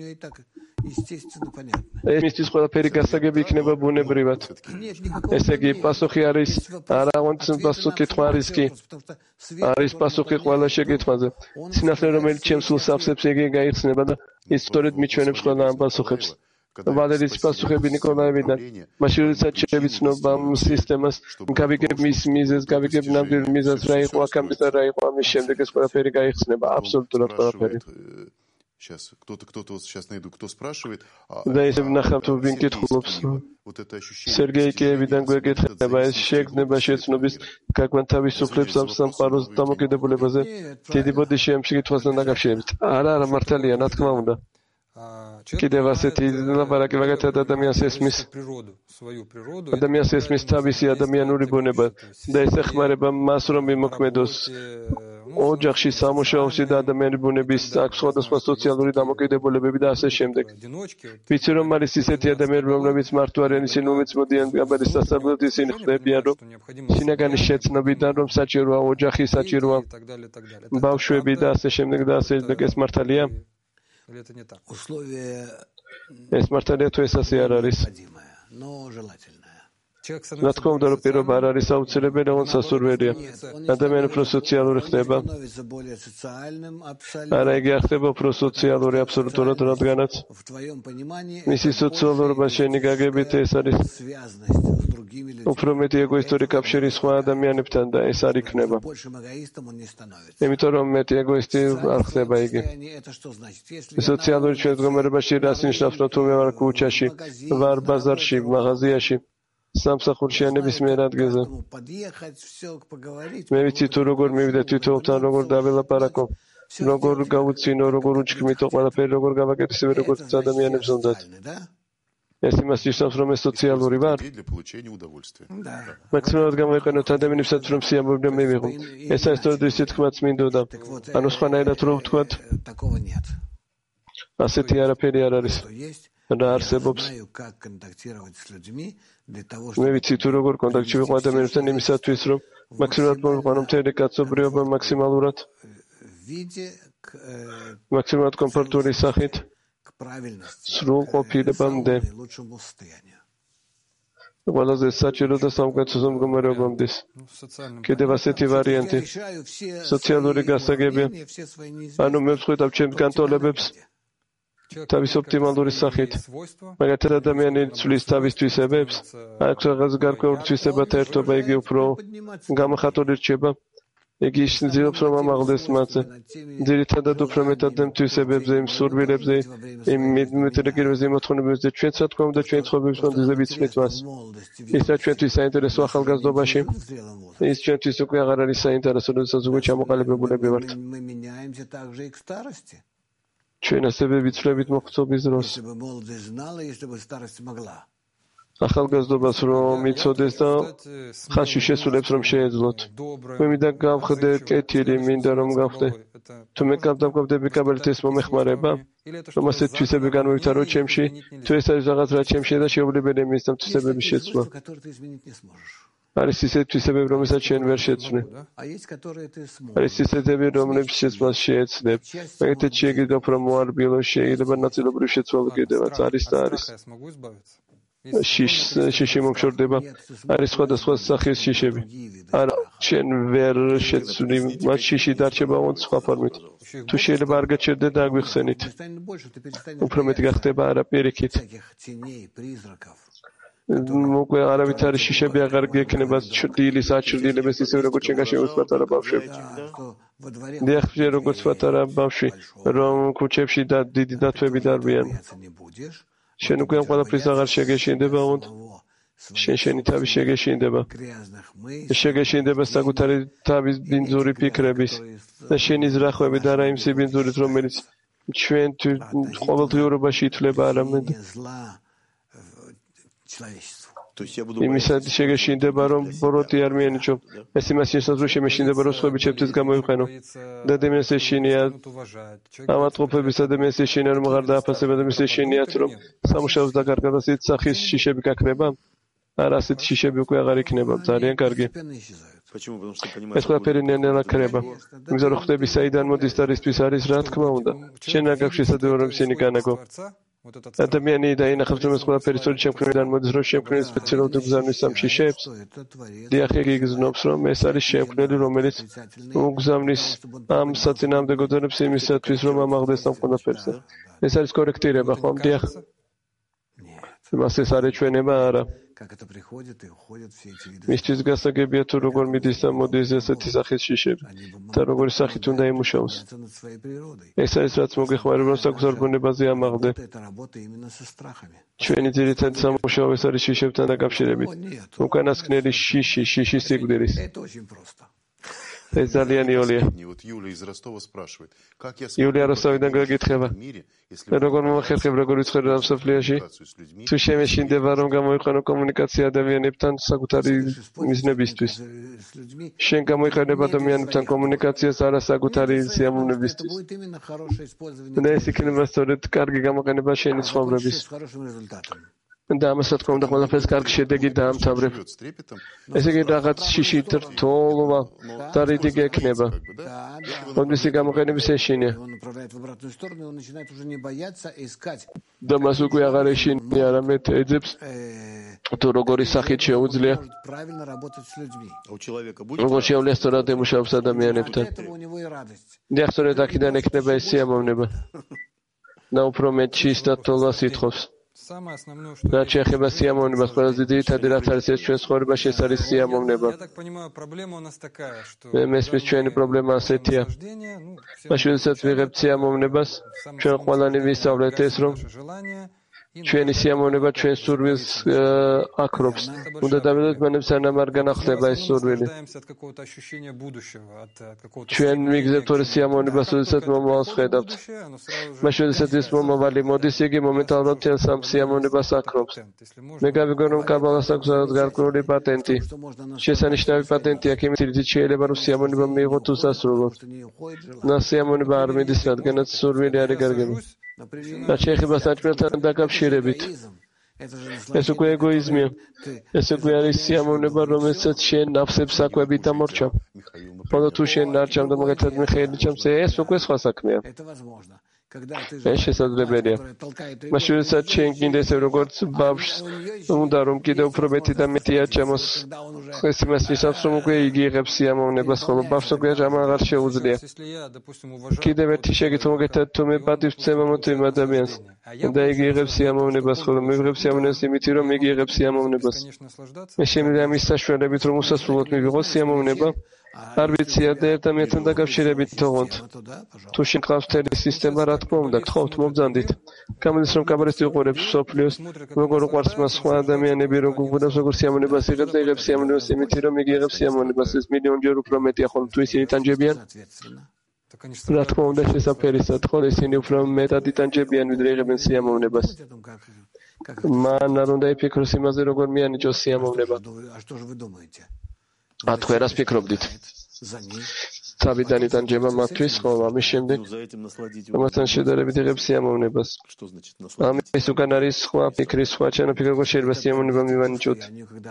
მისთვის ყველაფერი გასაგები იქნება ბუნებრივად. ესე იგი, პასუხი არის არავითარ პასუხკითხვა არის კი. არის პასუხი ყველა შეკითხვაზე. სინათლე, რომელიც ჩემს სულს აფსებს, იგი გაიხსნება და ის სწორედ მიჩვენებს ყველა ამ პასუხებს. ვალერის პასუხები ნიკოლაევიდან. მაშინ როდესაც შევიცნობ ამ სისტემას, გავიგებ მის მიზეზს, გავიგებ ნამდვილ მიზეზს, რა იყო აქამდე და რა იყო ამის შემდეგ, ეს ყველაფერი გაიხსნება, აბსოლუტურად ყველაფერი. Сейчас кто-то вот сейчас найду, кто спрашивает. Да, если ვნახავთ ვინ კითხულობს. სერგეი კიევიდან გვეკითხება, ეს შეგრძნება შეცნობის გაგმან თავისუფლებს ამ სამყაროს დამოკიდებულებაზე. დიდი ბოდიში ამ შეკითხვასთან დაკავშირებით. არა, მართალია, რა თქმა უნდა. კიდევ ასეთი ლაპარაკი მაგათად ადამიანს ესმის. ადამიანს ესმის თავისი ადამიანური ბუნება და ეს ეხმარება მას, რომ იმოქმედოს ოჯახში, სამუშაოში და ადამიანური ბუნების აქვს სხვადასხვა სოციალური დამოკიდებულებები და ასე შემდეგ. ვიცი რომ არის ისეთი ადამიანები, რომლებიც მარტო არიან, ისინი უმეც მოდიან კაბალის სასწავლებლად, ისინი ხდებიან, რომ შინაგანის შეცნობიდან, რომ საჭიროა ოჯახი, საჭიროა ბავშვები და ასე შემდეგ და ასე შემდეგ. ეს მართალია? ეს მართალია თუ ეს ასე არ არის? რა თქმა უნდა, რომ პირობა არ არის აუცილებელი, ოღონდ სასურველია. ადამიანი უფრო სოციალური ხდება. არა, იგი არ ხდება უფრო სოციალური აბსოლუტურად, რადგანაც მისი სოციალურობა შენი გაგებით ეს არის უფრო მეტი ეგოისტური კავშირი სხვა ადამიანებთან და ეს არ იქნება. იმიტომ რომ მეტი ეგოისტი არ ხდება იგი. სოციალური ჩვენ მდგომარეობაში რას ნიშნავს, რომ თუ მე ვარ ქუჩაში, ვარ ბაზარში, მაღაზიაში, სამსახურში ან ნებისმიერ ადგილზე. მე ვიცი თუ როგორ მივიდე თვითონთან, როგორ დაველაპარაკო, როგორ გავუცინო, როგორ უჩქმითო, ყველაფერი როგორ გავაკეთებ, როგორც ადამიანებს უნდათ. ეს იმას ნიშნავს, რომ ეს სოციალური ვარ. მაქსიმალურად გამოიყენოთ ადამიანებსაც, რომ სიამოვნებამ მივიღო. ეს არის სწორედ ისეთი თქმაც მინდოდა. ანუ სხვანაირად რომ ვთქვათ, ასეთი არაფერი არ არის. რა არსებობს? მე ვიცი თუ როგორ კონტაქტში ვიყო ადამიანებთან იმისათვის, რომ მაქსიმალურად მოვიყვანო მთელი კაცობრიობა მაქსიმალურად კომფორტული სახით სრულ ყოფილებამდე. ყველაზე საჭირო და სამკეთო მდგომარეობამდე. კიდევ ასეთი ვარიანტი. სოციალური გასაგები. ანუ მე ვხვდებ ჩემს განტოლებებს თავის ოპტიმალური სახით. მაგათად ადამიანი ცვლის თავის თვისებებს, აქვს რაღაც გარკვეული თვისებათა ერთობა, იგი უფრო გამოხატული რჩება. იგი ისინძილებს, რომ ამაღლდეს მათზე. ძირითადად უფრო მეტად იმ თვისებებზე, იმ სურვილებზე, იმ მეტრეკირებზე, მოთხოვნებებზე, ჩვენც რა თქმა უნდა, ჩვენი ცხოვრების კონტექსტზე ვიცმით მას. ის რა ჩვენთვის საინტერესო ახალგაზრდობაში, ის ჩვენთვის უკვე აღარ არის საინტერესო, როდესაც უკვე ჩამოყალიბებულები ვართ. ჩვენ ასევე ვიცვლებით მოხუცობის დროს. ახალგაზრდობას რომ იცოდეს და ხანში შესულებს რომ შეეძლოთ. მინდა გავხდე კეთილი, მინდა რომ გავხდე. თუ მე გავდაბგავდები კაბალით ეს მომეხმარება, რომ ასეთ თვისები განმოვითარო ჩემში, თუ ეს არის რაღაც რაც ჩემშია და შეუძლებელი იმის და თვისებების შეცვლა. არის ისეთი თვისებები, რომელსაც შენ ვერ შეცვლი. არის ისეთები, რომლებს შეცვლას შეეცდებ. მეთქე შეგიძლია რომ მოარბილო, შეიძლება ნაწილობრივ შეცვალო კიდევაც არის და არის. შიში მომშორდება. არის სხვადასხვა სახის შიშები. არა, შენ ვერ შეცვლი, მათ შიში დარჩება ოღონდ სხვა ფორმით. თუ შეიძლება არ გაჩერდე და აგვიხსენით. უფრო მეტი გახდება არა პირიქით. მოკლედ არავით არის შიშები აღარ გექნება ჭრდილის აჭრდილებას ისე როგორც შენ გაშევს პატარა ბავშვები. დიახ, როგორც პატარა ბავშვი, რომ ქუჩებში და დიდი დათვები დარბიან. შენ უკვე ამ ყველაფრის აღარ შეგეშინდება, ოღონდ შენი თავი შეგეშინდება. შეგეშინდება საკუთარი თავის ბინძური ფიქრების და შენი ზრახვები და არა იმ სიბინძურით, რომელიც ჩვენ ყოველდღიურობაში ითვლება არამედ იმისად შეგეშინდება, რომ ბოროტი არ მიენიჭო. ეს იმას შესაძლოა შემეშინდება, რომ სხვები ჩემთვის გამოიყენო. და ადამიანს ეშინია, ავადმყოფების ადამიანს ეშინია, რომ აღარ დააფასება და მის ეშინიათ, რომ სამუშაოს დაკარგა და ასეთ სახის შიშები გაქნება. არა, ასეთი შიშები უკვე აღარ იქნება. ძალიან კარგი. ეს ყველაფერი ნელ-ნელა ქრება. იმის რომ ხვდები საიდან მოდის და რისთვის არის, რა თქმა უნდა. შენ არ გაქვს შესაძლებლობა რომ ისინი განაგო. ადამიანი დაინახავს რომ ეს ყველაფერი სწორედ შემქმნელიდან მოდის, რომ შემქმნელი სპეციალურად ugზავნის ამ შიშებს. დიახ, იგი იგრძნობს, რომ ეს არის შემქმნელი, რომელიც ugზავნის ამ საწინააღმდეგო დონებს იმისათვის, რომ ამაღლდეს ამ ყველაფერზე. ეს არის კორექტირება, ხომ? დიახ. მას ეს არ ეჩვენება, არა. მისთვის გასაგებია თუ როგორ მიდის და მოდის ესეთი სახის შიშები და როგორი სახით უნდა იმუშაოს. ეს არის რაც მოგეხმარება რომ საკუთარ ბუნებაზე ამაღლდე. ჩვენი ძირითადი სამუშაო ეს არის შიშებთან დაკავშირებით. უკანასკნელი შიში სიკვდილის. ეს ძალიან იოლია. იულია როსტოვიდან გაგითხება. როგორ მომახერხებ, როგორ ვიცხოვრე ამ სოფლიოში? თუ შემეშინდება, რომ გამოიყენო კომუნიკაცია ადამიანებთან საკუთარი მიზნებისთვის. შენ გამოიყენება ადამიანებთან კომუნიკაციას არა საკუთარი სიამოვნებისთვის. და ეს იქნება სწორედ კარგი გამოყენება შენი ცხოვრების. და ამას თქმა უნდა ყველაფერს კარგი შედეგი დაამთავრებ. ესე იგი რაღაც შიშით რთულობა და რიდი გექნება. ოდნისი გამოყენების ეშინია. და მას უკვე აღარ ეშინია, არამედ ეძებს თუ როგორი სახით შეუძლია. როგორ შეუძლია სწორად ემუშაობს ადამიანებთან. დიახ, სწორედ აქედან ექნება ეს სიამოვნება. და უფრო მეტ შიშს და თოლას ითხოვს. რაც შეეხება სიამოვნებას, ყველაზე ძირითადი რაც არის ეს ჩვენ ცხოვრებაში, ეს არის სიამოვნება. მე მესმის ჩვენი პრობლემა ასეთია. მაშინ როდესაც ვიღებთ სიამოვნებას, ჩვენ ყველანი ვისწავლეთ ეს, რომ ჩვენი სიამოვნება ჩვენ სურვილს აკრობს. უნდა დავიდოთ მანამ სანამ არ განახლდება ეს სურვილი. ჩვენ მიგზებთ ორი სიამოვნებას, როდესაც მომავალს ხედავთ. მაშინ როდესაც ეს მომავალი მოდის, იგი მომენტალურად მთელ სამ სიამოვნებას აკრობს. მე გავიგო რომ კაბალას აქვს გარკვეული პატენტი. შესანიშნავი პატენტი აქვს იმით, რომ შეიძლება რომ სიამოვნება მიიღოთ უსასრულოდ. და სიამოვნება არ მიდის, რადგანაც სურვილი არ იგარგება. რაც შეეხება საჭმელთან დაკავშირებით. ეს უკვე ეგოიზმია. ეს უკვე არის სიამოვნება, რომელსაც შენ ნავსებს საკვებით დამორჩა. ხოლო თუ შენ არ ჩამ და მაგათად მიხეილი ჩამს, ეს უკვე სხვა საქმეა. ეს შესაძლებელია. მაშინ როდესაც შენ კიდე ესე როგორც ბავშვს უნდა რომ კიდე უფრო მეტი და მეტი აჩამოს, ეს იმას ნიშნავს რომ უკვე იგი იღებს სიამოვნებას, ხოლო ბავშვს უკვე ამ აღარ შეუძლია. კიდევ ერთი შეკითხვა მოგეთქვათ, თუ მე პატივს ვცემ იმ ადამიანს და იგი იღებს სიამოვნებას, ხოლო მე ვიღებ სიამოვნებას იმით, რომ იგი იღებს სიამოვნებას. მე შემიძლია მის საშუალებით რომ უსასრულოდ მივიღოს სიამოვნება. არ ვიცია და ერთმანეთთან დაკავშირებით თողოთ. თუ შენ გყავს მთელი სისტემა, რა თქმა უნდა, გთხოვთ მომბრძანდით. გამოდის რომ კაბალისტი უყურებს სოფლიოს, როგორ უყვარს მას სხვა ადამიანები, როგორ უყურებს როგორ სიამოვნებას იღებს და იღებს სიამოვნებას იმით, რომ იგი იღებს სიამოვნებას. ეს მილიონჯერ უფრო მეტია, ხოლო თუ ისინი ტანჯებიან, რა თქმა უნდა შესაფერისად, ხოლო ისინი უფრო მეტად იტანჯებიან, ვიდრე იღებენ სიამოვნებას. მან არ უნდა იფიქროს იმაზე, როგორ მიანიჭოს სიამოვნება. თქვენ რას ფიქრობდით? თავიდან იტანჯება მათთვის, ხოლო ამის შემდეგ ამასთან შედარებით იღებს სიამოვნებას. ამის უკან არის სხვა ფიქრი, სხვა ჩანაფიქრი, როგორ შეიძლება სიამოვნება მივანიჭოთ.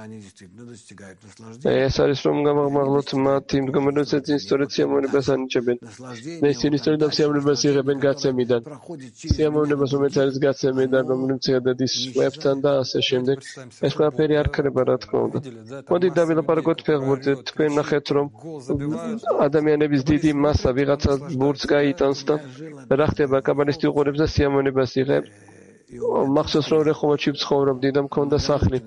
ეს არის რომ გამაღმაღლოთ მათ იმ მდგომარეობასაც, სწორედ სიამოვნებას ანიჭებენ. და ისინი სწორედ ამ სიამოვნებას იღებენ გაცემიდან. სიამოვნებას, რომელიც არის გაცემიდან, რომელიც იღებენ ის სხვებთან და ასე შემდეგ. ეს ყველაფერი არ ქრება, რა თქმა უნდა. მოდით დავილაპარაკოთ ფეხბურთზე. თქვენ ნახეთ, რომ ადამიანების დიდი მასა ვიღაცა ბურთს გაიტანს და რა ხდება? კაბალისტი უყურებს და სიამოვნებას იღებს. მახსოვს რომ რეხოვოჩი ცხოვრობდი და მქონდა სახლი.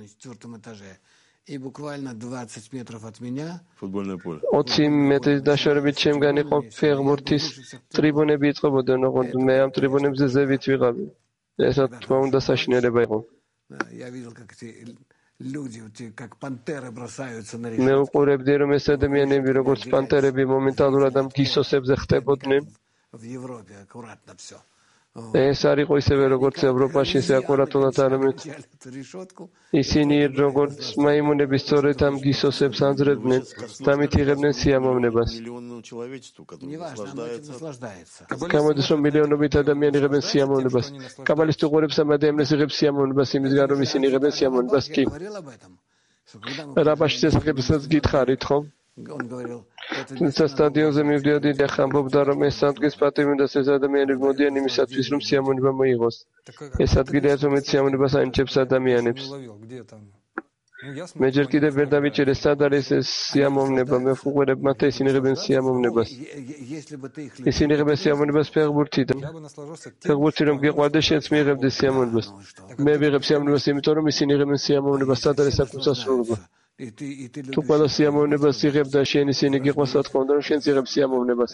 20 მეტრის დაშორებით ჩემგან იყო ფეხბურთის ტრიბუნები იწყებოდნენ, ოღონდ მე ამ ტრიბუნებზე ზევით ვიყავი. ეს რა თქმა უნდა საშინელება იყო. მე უყურებდი რომ ეს ადამიანები როგორც პანტერები მომენტალურად ამ გისოსებზე ხტებოდნენ. ეს არ იყო ისევე როგორც ევროპაში, ისე აკურატულად არამედ ისინი როგორც მაიმუნები სწორედ ამ გისოსებს ანძრევდნენ და მით იღებდნენ სიამოვნებას. გამოდის რომ მილიონობით ადამიანი იღებენ სიამოვნებას. კაბალისტი უყურებს ამ ადამიანებს იღებს სიამოვნებას იმისგან რომ ისინი იღებენ სიამოვნებას კი. რაბაშის შესახებაც გითხარით ხო? თუმცა სტადიონზე მივდიოდი და ხამბობდა რომ ეს ადგილს პატივი უნდა ეს ადამიანები მოდიან იმისათვის რომ სიამოვნება მოიღოს. ეს ადგილია რომელიც სიამოვნებას ანიჭებს ადამიანებს. მე ჯერ კიდევ ვერ დავიჭერე სად არის ეს სიამოვნება. მე ვუყურებ მათ და ისინი იღებენ სიამოვნებას. ისინი იღებენ სიამოვნებას ფეხბურთიდან. ფეხბურთი რომ გიყვარდეს შენც მიიღებდი სიამოვნებას. მე ვიღებ სიამოვნებას იმიტომ რომ ისინი იღებენ სიამოვნებას. სად არის საქმის სასრულობა? თუ ყველა სიამოვნებას იღებ და შენ ისინი გიყვარს, რა თქმა უნდა რომ შენც იღებ სიამოვნებას.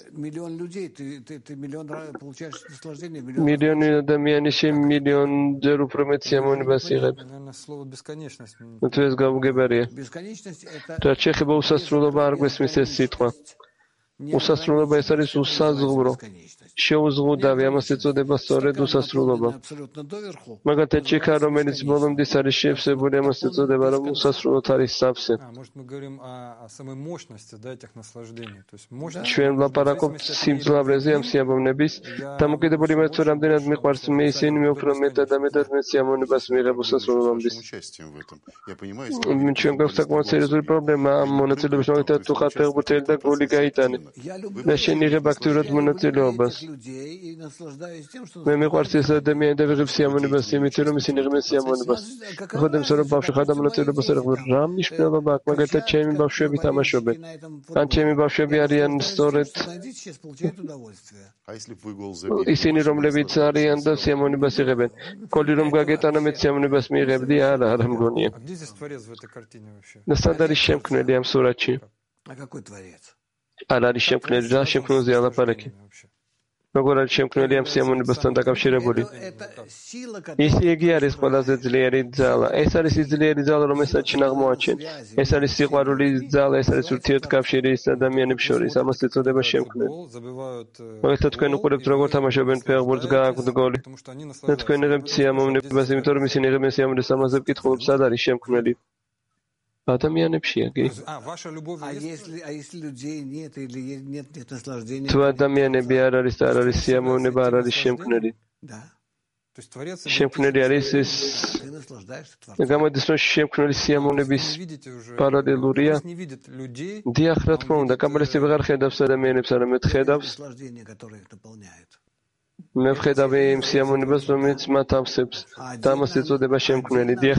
მილიონი ადამიანი შენ მილიონჯერ უფრო მეტ სიამოვნებას იღებ. თუ ეს გაუგებარია. რაც შეეხება უსასრულობა, არ გვესმის ეს სიტყვა. უსასრულობა ეს არის უსაზღვრო. შეუზღუდავი, ამას ეწოდება სწორედ უსასრულობა. მაგალითად, ჩიქა, რომელიც ბოლომდის არის შევსებული, ამას ეწოდება, რომ უსასრულოდ არის სავსე. ჩვენ ვლაპარაკობთ სიმძლავრეზე ამ სიამოვნების, დამოკიდებული იმაზე, თუ რამდენად მიყვარს მე ისინი, მე უფრო მეტად და მეტად მე სიამოვნებას მიიღებ უსასრულობამდის. ჩვენ გვაქვს საკმაოდ სერიოზული პრობლემა ამ მონაწილეობის, მაგალითად, თუ ხარ ფეხბურთელი და გოლი გაიტანე და შენ იღებ აქტიურად მონაწილეობას. მე მიყვარს ეს ადამიანი და ვიღებ სიამოვნებას იმით, რომ ისინი იღებენ სიამოვნებას. ხოდემს რომ ბავშვი ხარ და მონაწილეობას არ იღებ, რა მნიშვნელობა აქვს? მაგალითად, ჩემი ბავშვები თამაშობენ. ან ჩემი ბავშვები არიან სწორედ ისინი, რომლებიც არიან და სიამოვნებას იღებენ. გოლი რომ გაგეტანა, მე სიამოვნებას მიიღებდი? არა, არ მგონია. და სად არის შემქმნელი ამ სურათში? არ არის შემქმნელი, რა შემქმნელზე ალაპარაკი? როგორ არის შემქმნელი ამ სიამოვნებასთან დაკავშირებული? ის იგი არის ყველაზე ძლიერი ძალა. ეს არის ის ძლიერი ძალა, რომელსაც შენ აღმოაჩენ. ეს არის სიყვარულის ძალა, ეს არის ურთიერთკავშირი ადამიანებს შორის. ამას ეწოდება შემქმნელი. მაგალითად, თქვენ უყურებთ როგორ თამაშობენ ფეხბურთს, გააქვთ გოლი. და თქვენ იღებთ სიამოვნებას, იმიტომ რომ ისინი იღებენ სიამოვნებას. ამაზე ვკითხულობ, სად არის შემქმნელი? ადამიანებშია კი? თუ ადამიანები არ არის და არ არის სიამოვნება, არ არის შემქმნელი. შემქმნელი არის ეს. გამოდის რომ შემქმნელი სიამოვნების პარალელურია. დიახ, რა თქმა უნდა, კაბალისტი ვეღარ ხედავს ადამიანებს, არამედ ხედავს. მე ვხედავ იმ სიამოვნებას, რომელიც მათ ავსებს და ამას ეწოდება შემქმნელი. დიახ.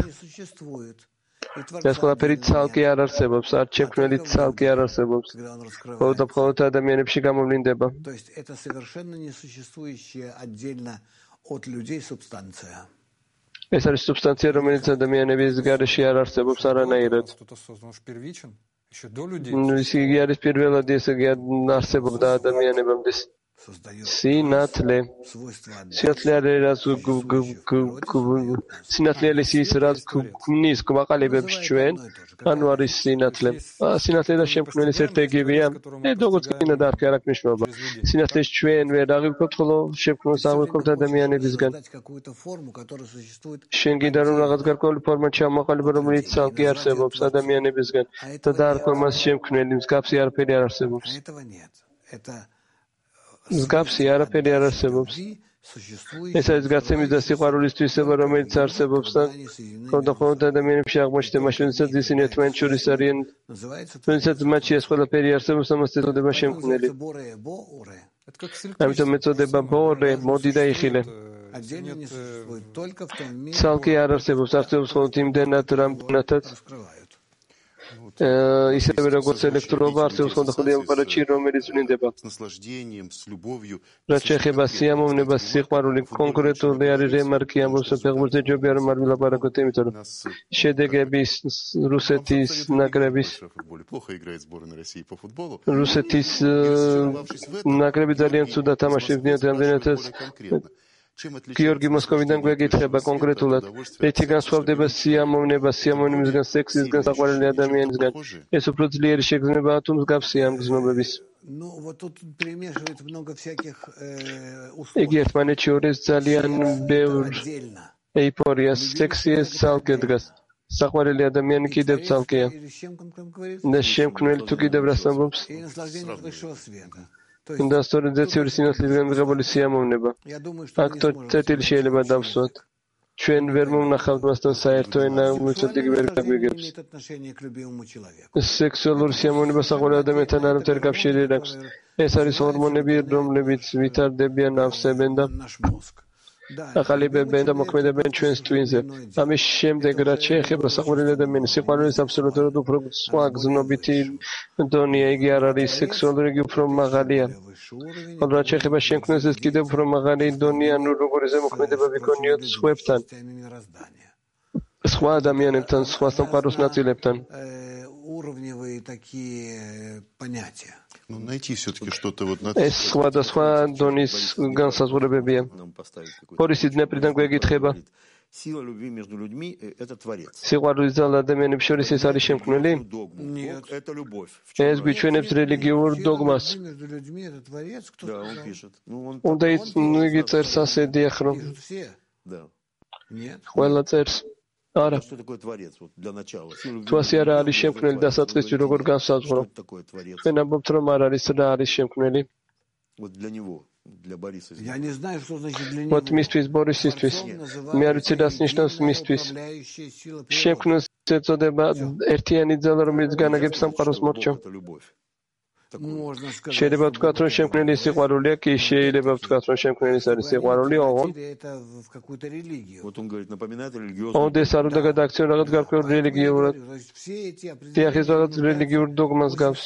ეს ყველაფერი ცალკე არ არსებობს, არ შემქმნელი ცალკე არ არსებობს. მხოლოდ და მხოლოდ ადამიანებში გამოვლინდება. ეს არის სუბსტანცია, რომელიც ადამიანების გარეშე არ არსებობს არანაირად. ის იგი არის პირველადი, ესე იგი არსებობდა ადამიანებამდე. სინათლე არის ის, რაც გვნის გვაყალიბებს ჩვენ, ანუ არის სინათლე. სინათლე და შემქმნელის ერთ-ეგივეა? როგორც გინდა და არ აქვს მნიშვნელობა. სინათლეს ჩვენ ვერ აღიქვებთ, ხოლო შემქმნელს აღიქვებთ ადამიანებისგან. შენ გინდა რომ რაღაც გარკვეული ფორმა ჩამოყალიბო, რომელიც ცალკე არსებობს ადამიანებისგან და დაარქვა მას შემქმნელი, მსგავსი არაფერი არ არსებობს. მსგავსი არაფერი არ არსებობს. ეს არის გაცემის და სიყვარულის თვისება, რომელიც არსებობს და მხოლოდ ადამიანებში აღმოჩნდება მაშინ, როდესაც ისინი ერთმანეთს შორის არიან, როდესაც მათში ეს ყველაფერი არსებობს, ამას ეწოდება შემქმნელი. ამიტომ ეწოდება ბორე, მოდი და იხილე. ცალკე არ არსებობს, არსებობს მხოლოდ იმდენად, რამდენადაც ისევე როგორც ელექტროობა არსებობს ხონდა აპარატში, რომელიც ვლინდება. რაც შეეხება სიამოვნებას, სიყვარული კონკრეტული არის რემარკი ამბობს ფეხბურთზე ჯობია რომ არ ვილაპარაკოთ, იმიტომ რომ შედეგების რუსეთის ნაკრები ძალიან ცუდა თამაშობდნენ რამდენადაც გიორგი მოსკოვიდან გვეკითხება კონკრეტულად, ერთი განსხვავდება სიამოვნებისგან, სექსისგან, საყვარელი ადამიანისგან. ეს უფრო ძლიერი შეგრძნებაა თუ მსგავსია ამ გზნობების. იგი ერთმანეთში ორის ძალიან ბევრ ეიფორიას, სექსი ეს ცალკე დგას. საყვარელი ადამიანი კიდევ ცალკეა. და შემქმნელი თუ კიდევ რას ამბობს? და სწორედ ზეციური სინათლისგან მიღებული სიამოვნება. აქ წერტილი შეიძლება დავსვათ. ჩვენ ვერ მომნახავთ მასთან საერთო ენა, უცოდ იგი ვერ გაგვიგებს. სექსუალური სიამოვნება საყვარელ ადამიანთან არაფერი კავშირი არ აქვს. ეს არის ჰორმონები, რომლებიც ვითარდებიან, ავსებენ და აყალიბებენ და მოქმედებენ ჩვენს ტვინზე. ამის შემდეგ, რაც შეეხება საყვარელი ადამიანის სიყვარულის აბსოლუტურად უფრო სხვა გზნობითი დონეა, იგი არ არის სექსუალური, იგი უფრო მაღალია. ხოლო რაც შეეხება შემქმნელს, ეს კიდევ უფრო მაღალი დონეა, ანუ როგორი ზემოქმედება ვიქონიოთ სხვებთან, სხვა ადამიანებთან, სხვა სამყაროს ნაწილებთან. ეს სხვადასხვა დონის განსაზღვრებებია. ბორისი დნეპრიდან გვეკითხება, სიყვარულის ძალა ადამიანებს შორის ეს არის შემქმნელი? ეს გვიჩვენებს რელიგიურ დოგმას. უნდა იგი წერს ასე, დიახ, რომ ყველა წერს. არა. თუ ასე არა არის შემქმნელი დასაწყისში როგორ განსაზღვრო? ჩვენ ამბობთ, რომ არ არის რა არის შემქმნელი. მოთ მისთვის, ბორისისთვის. მე არ ვიცი რას ნიშნავს მისთვის. შემქმნელს ეწოდება ერთიანი ძალა, რომელიც განაგებს სამყაროს მორჩა. შეიძლება ვთქვათ, რომ შემქმნელი სიყვარულია, კი შეიძლება ვთქვათ, რომ შემქმნელის არის სიყვარული, ოღონდ ეს არ უნდა გადააქცევენ რაღაც გარკვეულ რელიგიურად. დიახ, ეს რაღაც რელიგიურ დოგმას გავს.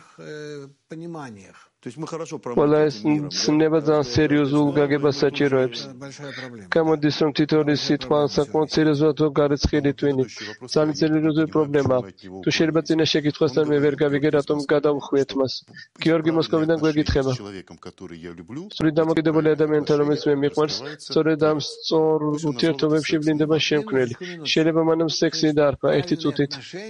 ყველა ეს ცნება ძალიან სერიოზულ გაგებას საჭიროებს. გამოდის, რომ თითოეული სიტყვა საკმაოდ სერიოზულად გარეცხილი twini. ძალიან სერიოზული პრობლემაა. თუ შეიძლება წინა შეკითხვასთან მე ვერ გავიგე, რატომ გადავხვიეთ მას. გიორგი მოსკოვიდან გვეკითხება. სწორედ დამოკიდებული ადამიანთან, რომელიც მე მიყვარს, სწორედ ამ სწორ ურთიერთობებში ვლინდება შემქმნელი. შეიძლება მანამ სექსი დაარქვა ერთი წუთით.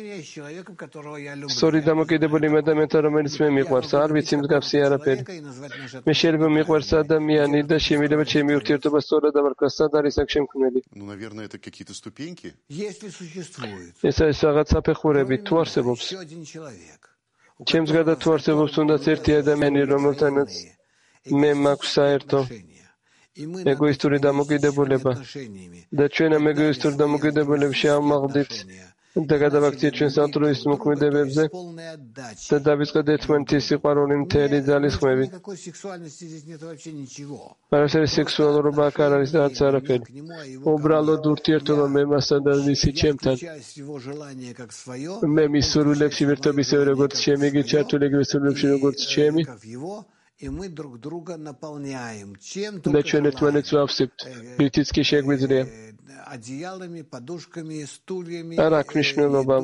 სწორედ დამოკიდებული ადამიანთან, რომელიც მე მიყვარს, არ ვიცი მსგავსი არაფერი. მე შეიძლება მიყვარს ადამიანი და შეიძლება ჩემი ურთიერთობა სწორად ამარქვა. სად არის აქ შემქმნელი? ეს არის რაღაც საფეხურები, თუ არსებობს. ჩემს გარდა თუ არსებობს თუნდაც ერთი ადამიანი, რომელთანაც მე მაქვს საერთო ეგოისტური დამოკიდებულება და ჩვენ ამ ეგოისტურ დამოკიდებულებში ამაღლდით და გადავაქციეთ ჩვენს ალტრუისტ მოქმედებებზე და დავიწყეთ ერთმანეთის სიყვარული მთელი ძალის ხმებით. არასდროს სექსუალურობა აქ არ არის და არც არაფერი. უბრალოდ ურთიერთობა მე მასთან და ისი ჩემთან. მე მის სურვილებში ვერთობ ისევე როგორც ჩემი, იგი ჩართული იგივე სურვილებში როგორც ჩემი. და ჩვენ ერთმანეთს ვავსებთ. რითიც კი შეგვიძლია. არ აქვს მნიშვნელობა.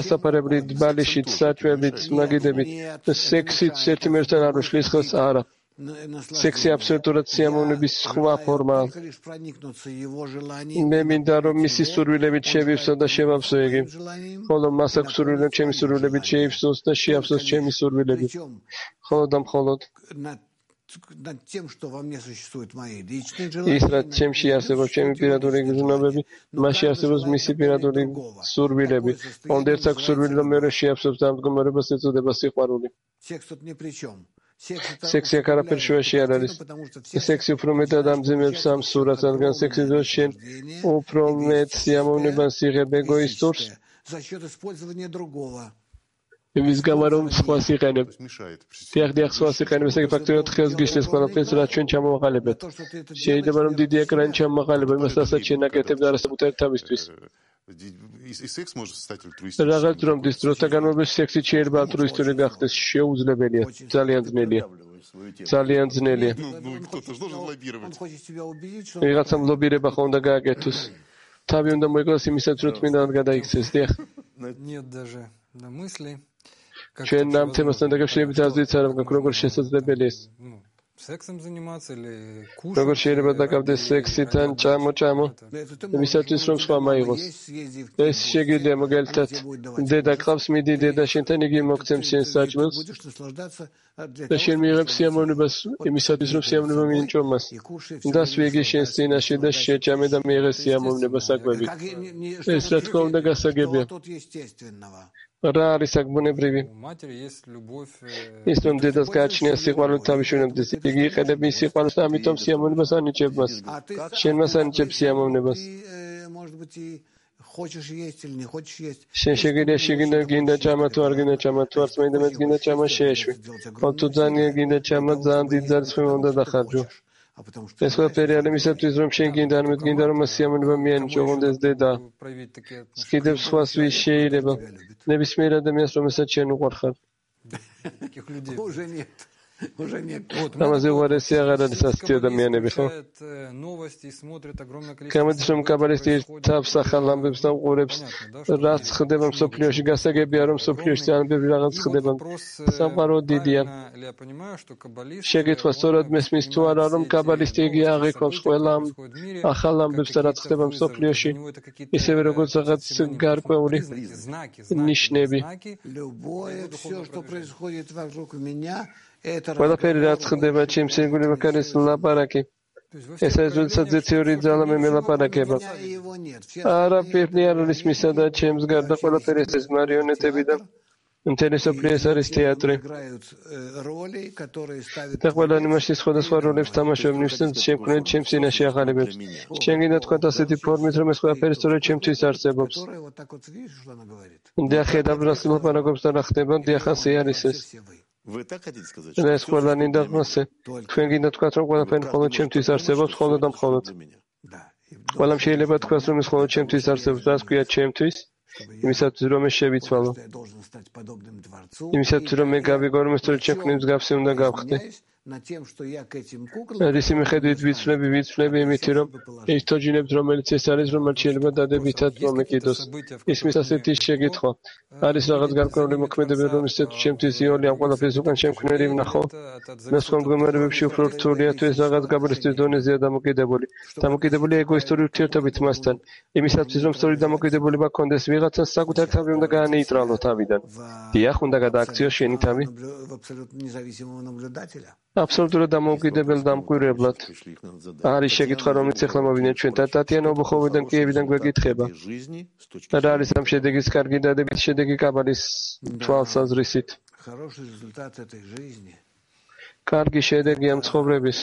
გადასაფარებლით, ბალიშით, საჭმელით, მაგიდებით, სექსით ერთმანეთთან არ უშლის ხელს, არა. სექსი აბსოლუტურად სიამოვნების სხვა ფორმაა. მე მინდა რომ მისი სურვილებით შევივსო და შევავსო იგი, ხოლო მას აქვს სურვილები ჩემი სურვილებით შეივსოს და შეავსოს ჩემი სურვილები. მხოლოდ და მხოლოდ ის რაც ჩემში არსებობს ჩემი პირადული გრძნობები, მასში არსებობს მისი პირადული სურვილები. ond ერთს აქვს სურვილი რომ მეორე შეავსოს და ამ მდგომარეობას ეწოდება სიყვარული. სექსი აქ არაფერ შუაში არ არის. სექსი უფრო მეტად ამძიმებს ამ სურათს, რადგან სექსის დროს შენ უფრო მეტ სიამოვნებას იღებ ეგოისტურს. იმის გამო რომ სხვას იყენებ. დიახ, სხვას იყენებ, ესე იგი ფაქტობრივად ხელს გიშლის ყველაფერს, რაც ჩვენ ჩამოვაყალიბეთ. შეიძლება რომ დიდი ეკრანი ჩამოვაყალიბო, იმას რასაც შენ აკეთებ და არასაბუთარი თავისთვის. რაღაც დრომდის დროთა განმავლობაში სექსი შეიძლება ალტრუისტული გახდეს, შეუძლებელია, ძალიან ძნელია. ძალიან ძნელია. ვიღაცამ ლობირება ხო უნდა გააკეთოს. თავი უნდა მოიკლას იმისაც, რომ წმინდანად გადაიქცეს, დიახ. ჩვენ ამ თემასთან დაკავშირებით აზრით არ მაქვს, როგორ შესაძლებელია ეს. როგორ შეიძლება დაკავდეს სექსით ან ჭამო, იმისათვის რომ სხვა მაიღოს. ეს შეგიძლია მაგალითად, დედა ყავს, მიდი დედა შენთან იგი მოგცემს შენს საჭმელს და შენ მიიღებ სიამოვნებას იმისათვის რომ სიამოვნება მიენჭო მას. დასვი იგი შენს წინაშე და შეჭამე და მიიღე სიამოვნება საკვებით. ეს რა თქმა უნდა გასაგებია. რა არის აქ ბუნებრივი? ის რომ დედას გააჩნია სიყვარული თავის შვილებთან, იგი იყენებს მის სიყვარულს და ამიტომ სიამოვნებას ანიჭებს მას. შენ მას ანიჭებს სიამოვნებას. შენ შეგიძლია გინდა ჭამა თუ არ გინდა ჭამა, თუ არც მაინდა მეც გინდა ჭამა შეეშვი. თუ ძალიან გინდა ჭამა, ძალიან დიდ ძალისხმევა უნდა დახარჯო. ეს ყველაფერი არის იმისათვის, რომ შენ გინდა ან მე გინდა რომ სიამოვნება მიანიჭო, ოღონდ ეს დედა. კიდევ სხვას ვის შეიძლება. ნებისმიერ ადამიანს, რომელსაც შენ უყვარხარ. ამაზე უარესი აღარ არის ასეთი ადამიანები, ხო? გამოდის რომ კაბალისტი თავს ახალ ამბებს და უყურებს, რაც ხდება მსოფლიოში, გასაგებია რომ მსოფლიოში ძალიან ბევრი რაღაც ხდება. სამყარო დიდია. შეკითხვა სწორად მესმის თუ არა, რომ კაბალისტი იგი აღიქვამს ყველა ახალ ამბებს და რაც ხდება მსოფლიოში, ისევე როგორც რაღაც გარკვეული ნიშნები. ყველაფერი რაც ხდება ჩემს ეგულებაქ არის ლაპარაკი. ეს არის როდესაც ზეციური ძალა მე მელაპარაკება. არაფერი არ არის მისა და ჩემს გარდა ყველაფერი ეს მარიონეტები და მთელი სოფლიო ეს არის თეატრი. და ყველანი მასში სხვადასხვა როლებს თამაშობენ, ისინი შემქმნელი ჩემს წინაშე აღარებებს. შენ გინდა თქვათ ასეთი ფორმით, რომ ეს ყველაფერი სწორედ ჩემთვის არსებობს. დიახ, ხედავ ლაპარაკობს და რა ხდება, დიახ, ასე არის ეს. ეს ყველანი და მასე. თქვენ გინდა თქვათ, რომ ყველაფერი მხოლოდ ჩემთვის არსებობს, მხოლოდ და მხოლოდ. ყველამ შეიძლება თქვას, რომ ეს მხოლოდ ჩემთვის არსებობს, რას ქვია ჩემთვის? იმისათვის რომ ეს შევიცვალო. იმისათვის რომ მე გავიგო, რომ ეს სწორედ ჩემს მსგავსი უნდა გავხდე. რისი მიხედვით ვიცვლები იმითი, რომ ის თოჯინებს, რომელიც ეს არის, რომ მათ შეიძლება დადებითად მომეკიდოს. ისმის ასეთი შეკითხვა. არის რაღაც გარკვეული მოქმედებები, რომელსაც ჩემთვის იოლი ამ ყველაფერს უკან შემქმნელი ვნახო. მე სხვა მდგომარეობებში უფრო რთულია, თუ ეს რაღაც კაბალისტის დონეზეა დამოკიდებული. დამოკიდებულია ეგოისტური ურთიერთობით მასთან. იმისათვის, რომ სწორი დამოკიდებულება გქონდეს ვიღაცას, საკუთარი თავი უნდა გაანეიტრალო თავიდან. დიახ, უნდა გადააქციოს შენი თავი. აბსოლუტურად დამოუკიდებელ დამკვირვებლად. არის შეკითხვა, რომელიც ახლა მოვიდნენ ჩვენთან. ტატიანა ობუხოვიდან კიევიდან გვეკითხება. რა არის ამ შედეგის კარგი დადებითი შედეგი კაბალის თვალსაზრისით? კარგი შედეგი ამ ცხოვრების.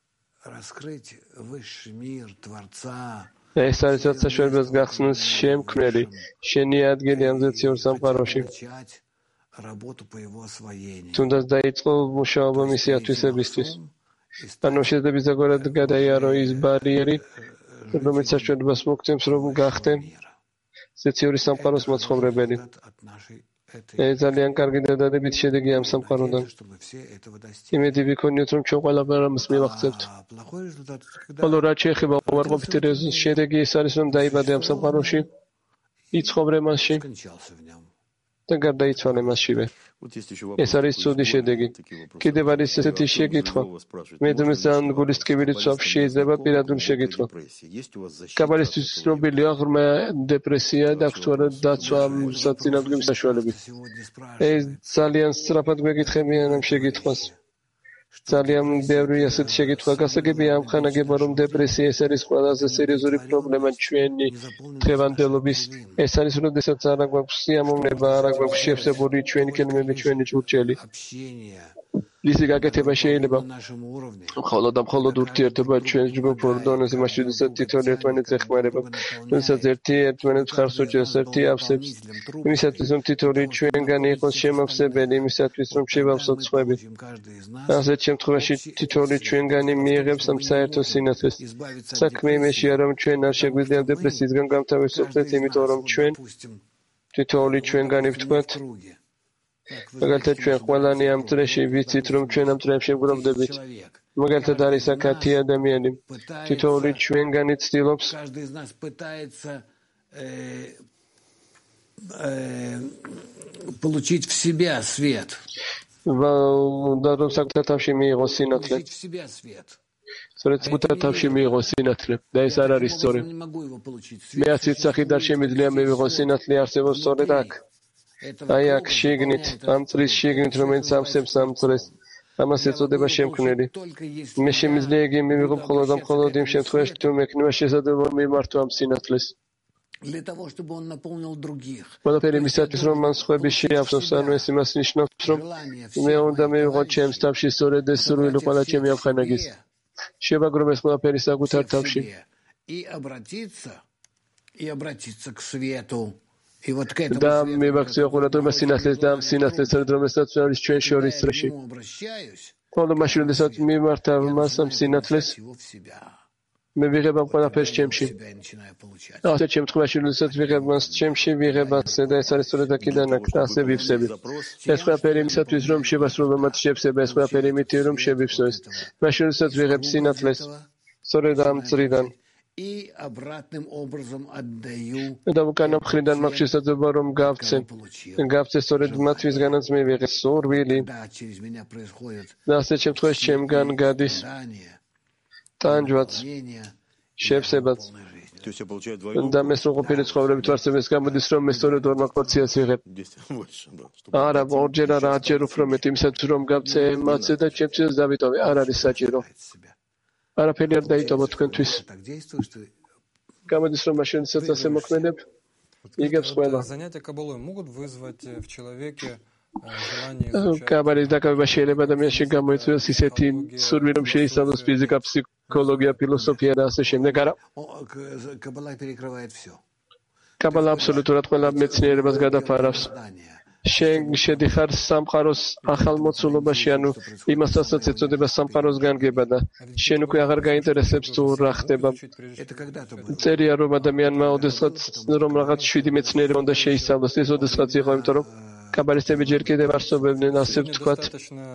ეს არის რაც საშუალებას გახსნას შემქმნელი, შენი ადგილი ამ ზეციურ სამყაროში. თუნდაც დაიწყო მუშაობა მისი ათვისებისთვის. ანუ შეიძლება ზოგადად გადაიარო ის ბარიერი, რომელიც საშუალებას მოგცემს, რომ გახდე ზეციური სამყაროს მაცხოვრებელი. ეს ძალიან კარგი და დადებითი შედეგი ამ სამყაროდან. იმედი ვიქონიოთ, რომ ჩვენ ყველაფერს ამას მივახცევთ. ხოლო რაც შეეხება უარყოფითი შედეგი, ეს არის, რომ დაიბადე ამ სამყაროში, იცხოვრე მასში. და გარდაიცვალა მასშივე. ეს არის ცუდი შედეგი. კიდევ არის ესეთი შეკითხვა. მე ძალიან გულის ტკივილი ცვავს, შეიძლება პირადული შეკითხვა. კაბალისტის ცნობილია ღრმა დეპრესია და აქვს თუ არა დაცვა საწინააღმდეგო საშუალებით. ეს ძალიან სწრაფად გვეკითხებიან ამ შეკითხვას. ძალიან ბევრი ასეთი შეკითხვა გასაგებია ამ ხანაგება, რომ დეპრესია ეს არის ყველაზე სერიოზული პრობლემა ჩვენი დღევანდელობის. ეს არის, როდესაც არ გვაქვს სიამოვნება, არ გვაქვს შევსებული ჩვენი კელმები, ჩვენი ჭურჭელი. ისი გაკეთება შეიძლება მხოლოდ და მხოლოდ ურთიერთობა ჩვენს ჯგუფურ დონეზე, მაშინ როდესაც თითოეული ერთმანეთს ეხმარება, როდესაც ერთი ერთმანეთს მხარს უჭერს, ერთი აფსებს, იმისათვის რომ თითოეული ჩვენგანი იყოს შემავსებელი, იმისათვის რომ შევავსოთ სხვები. ასეთ შემთხვევაში თითოეული ჩვენგანი მიიღებს ამ საერთო სინათლეს. საქმე იმაშია, რომ ჩვენ არ შეგვიძლია დეპრესიისგან გამთავისუფლდეთ, იმიტომ რომ ჩვენ თითოეული ჩვენგანი ვთქვათ, მაგალითად ჩვენ ყველანი ამ წრეში ვიცით, რომ ჩვენ ამ წრეებში ვგროვდებით. მაგალითად არის აქ 10 ადამიანი. თითოეული ჩვენგანი ცდილობს получить в себя свет. და რომ საკუთარ თავში მიიღოს სინათლე. სწორედ საკუთარ თავში მიიღოს სინათლე და ეს არ არის სწორი. მე ასეთ სახით არ შემიძლია მივიღოს სინათლე, არსებობს სწორედ აქ. აი აქ შიგნით, ამ წრის შიგნით, რომელიც ავსებს ამ წრეს, ამას ეწოდება შემქმნელი. მე შემიძლია იგი მივიღო მხოლოდ და მხოლოდ იმ შემთხვევაში, თუ მექნება შესაძლებლობა მიმართო ამ სინათლეს. ყველაფერი იმისათვის, რომ მან სხვები შეავსოს, ანუ ეს იმას ნიშნავს, რომ მე უნდა მივიღო ჩემს თავში სწორედ ეს სურვილი ყველა ჩემი ამხანაგის. შევაგროვ ეს ყველაფერი საკუთარ თავში. და მივაქციო ყურადღება სინათლეს და ამ სინათლეს, რომელსაც არის ჩვენ შორის წრეში. ხოლო მაშინ, როდესაც მიმართავ მას ამ სინათლეს, მე ვიღებ ამ ყველაფერს ჩემში. ასეთ შემთხვევაში, როდესაც ვიღებ მას ჩემში, ვიღებ ასე და ეს არის სწორედ აქედან აქ და ასე ვიფსები. ეს ყველაფერი იმისათვის, რომ შევასრულო მათ შევსება, ეს ყველაფერი იმითი, რომ შევიფსო ეს. მაშინ, როდესაც ვიღებ სინათლეს, სწორედ ამ წრიდან და უკანა მხრიდან მაქვს შესაძლებლობა რომ გავცე სწორედ მათვისგანაც მივიღე სურვილი და ასეთ შემთხვევაში ჩემგან გადის ტანჯვაც, შევსებაც და მე სრულყოფილი ცხოვრებით ვარსებების გამოდის, რომ მე სწორედ ორ პორციას ვიღებ. არა, ორჯერ არა, 10ჯერ უფრო მეტი, იმისათვის რომ გავცე მათზე და ჩემთვის დავიტოვე, არ არის საჭირო. არაფერი არ დაიტოვა თქვენთვის. გამოდის, რომ მაშინ ისიც ასე მოქმედებ, იგებს ყველა. კაბალის დაკავება შეიძლება ადამიანში გამოიწვიოს ისეთი სურვილი, რომ შეისწავლოს ფიზიკა, ფსიქოლოგია, ფილოსოფია და ასე შემდეგ. არა. კაბალა აბსოლუტურად ყველა მეცნიერებას გადაფარავს. შენ შედიხარ სამყაროს ახალმოცულობაში, ანუ იმასაც ეწოდება სამყაროს განგება და შენ უკვე აღარ გაინტერესებს თუ რა ხდება. წერია რომ ადამიანმა ოდესღაც რომ რაღაც შვიდი მეცნიერი უნდა შეისწავლოს, ეს ოდესღაც იყო, იმიტომ რომ კაბალისტები ჯერ კიდევ არსებობდნენ, ასე ვთქვათ.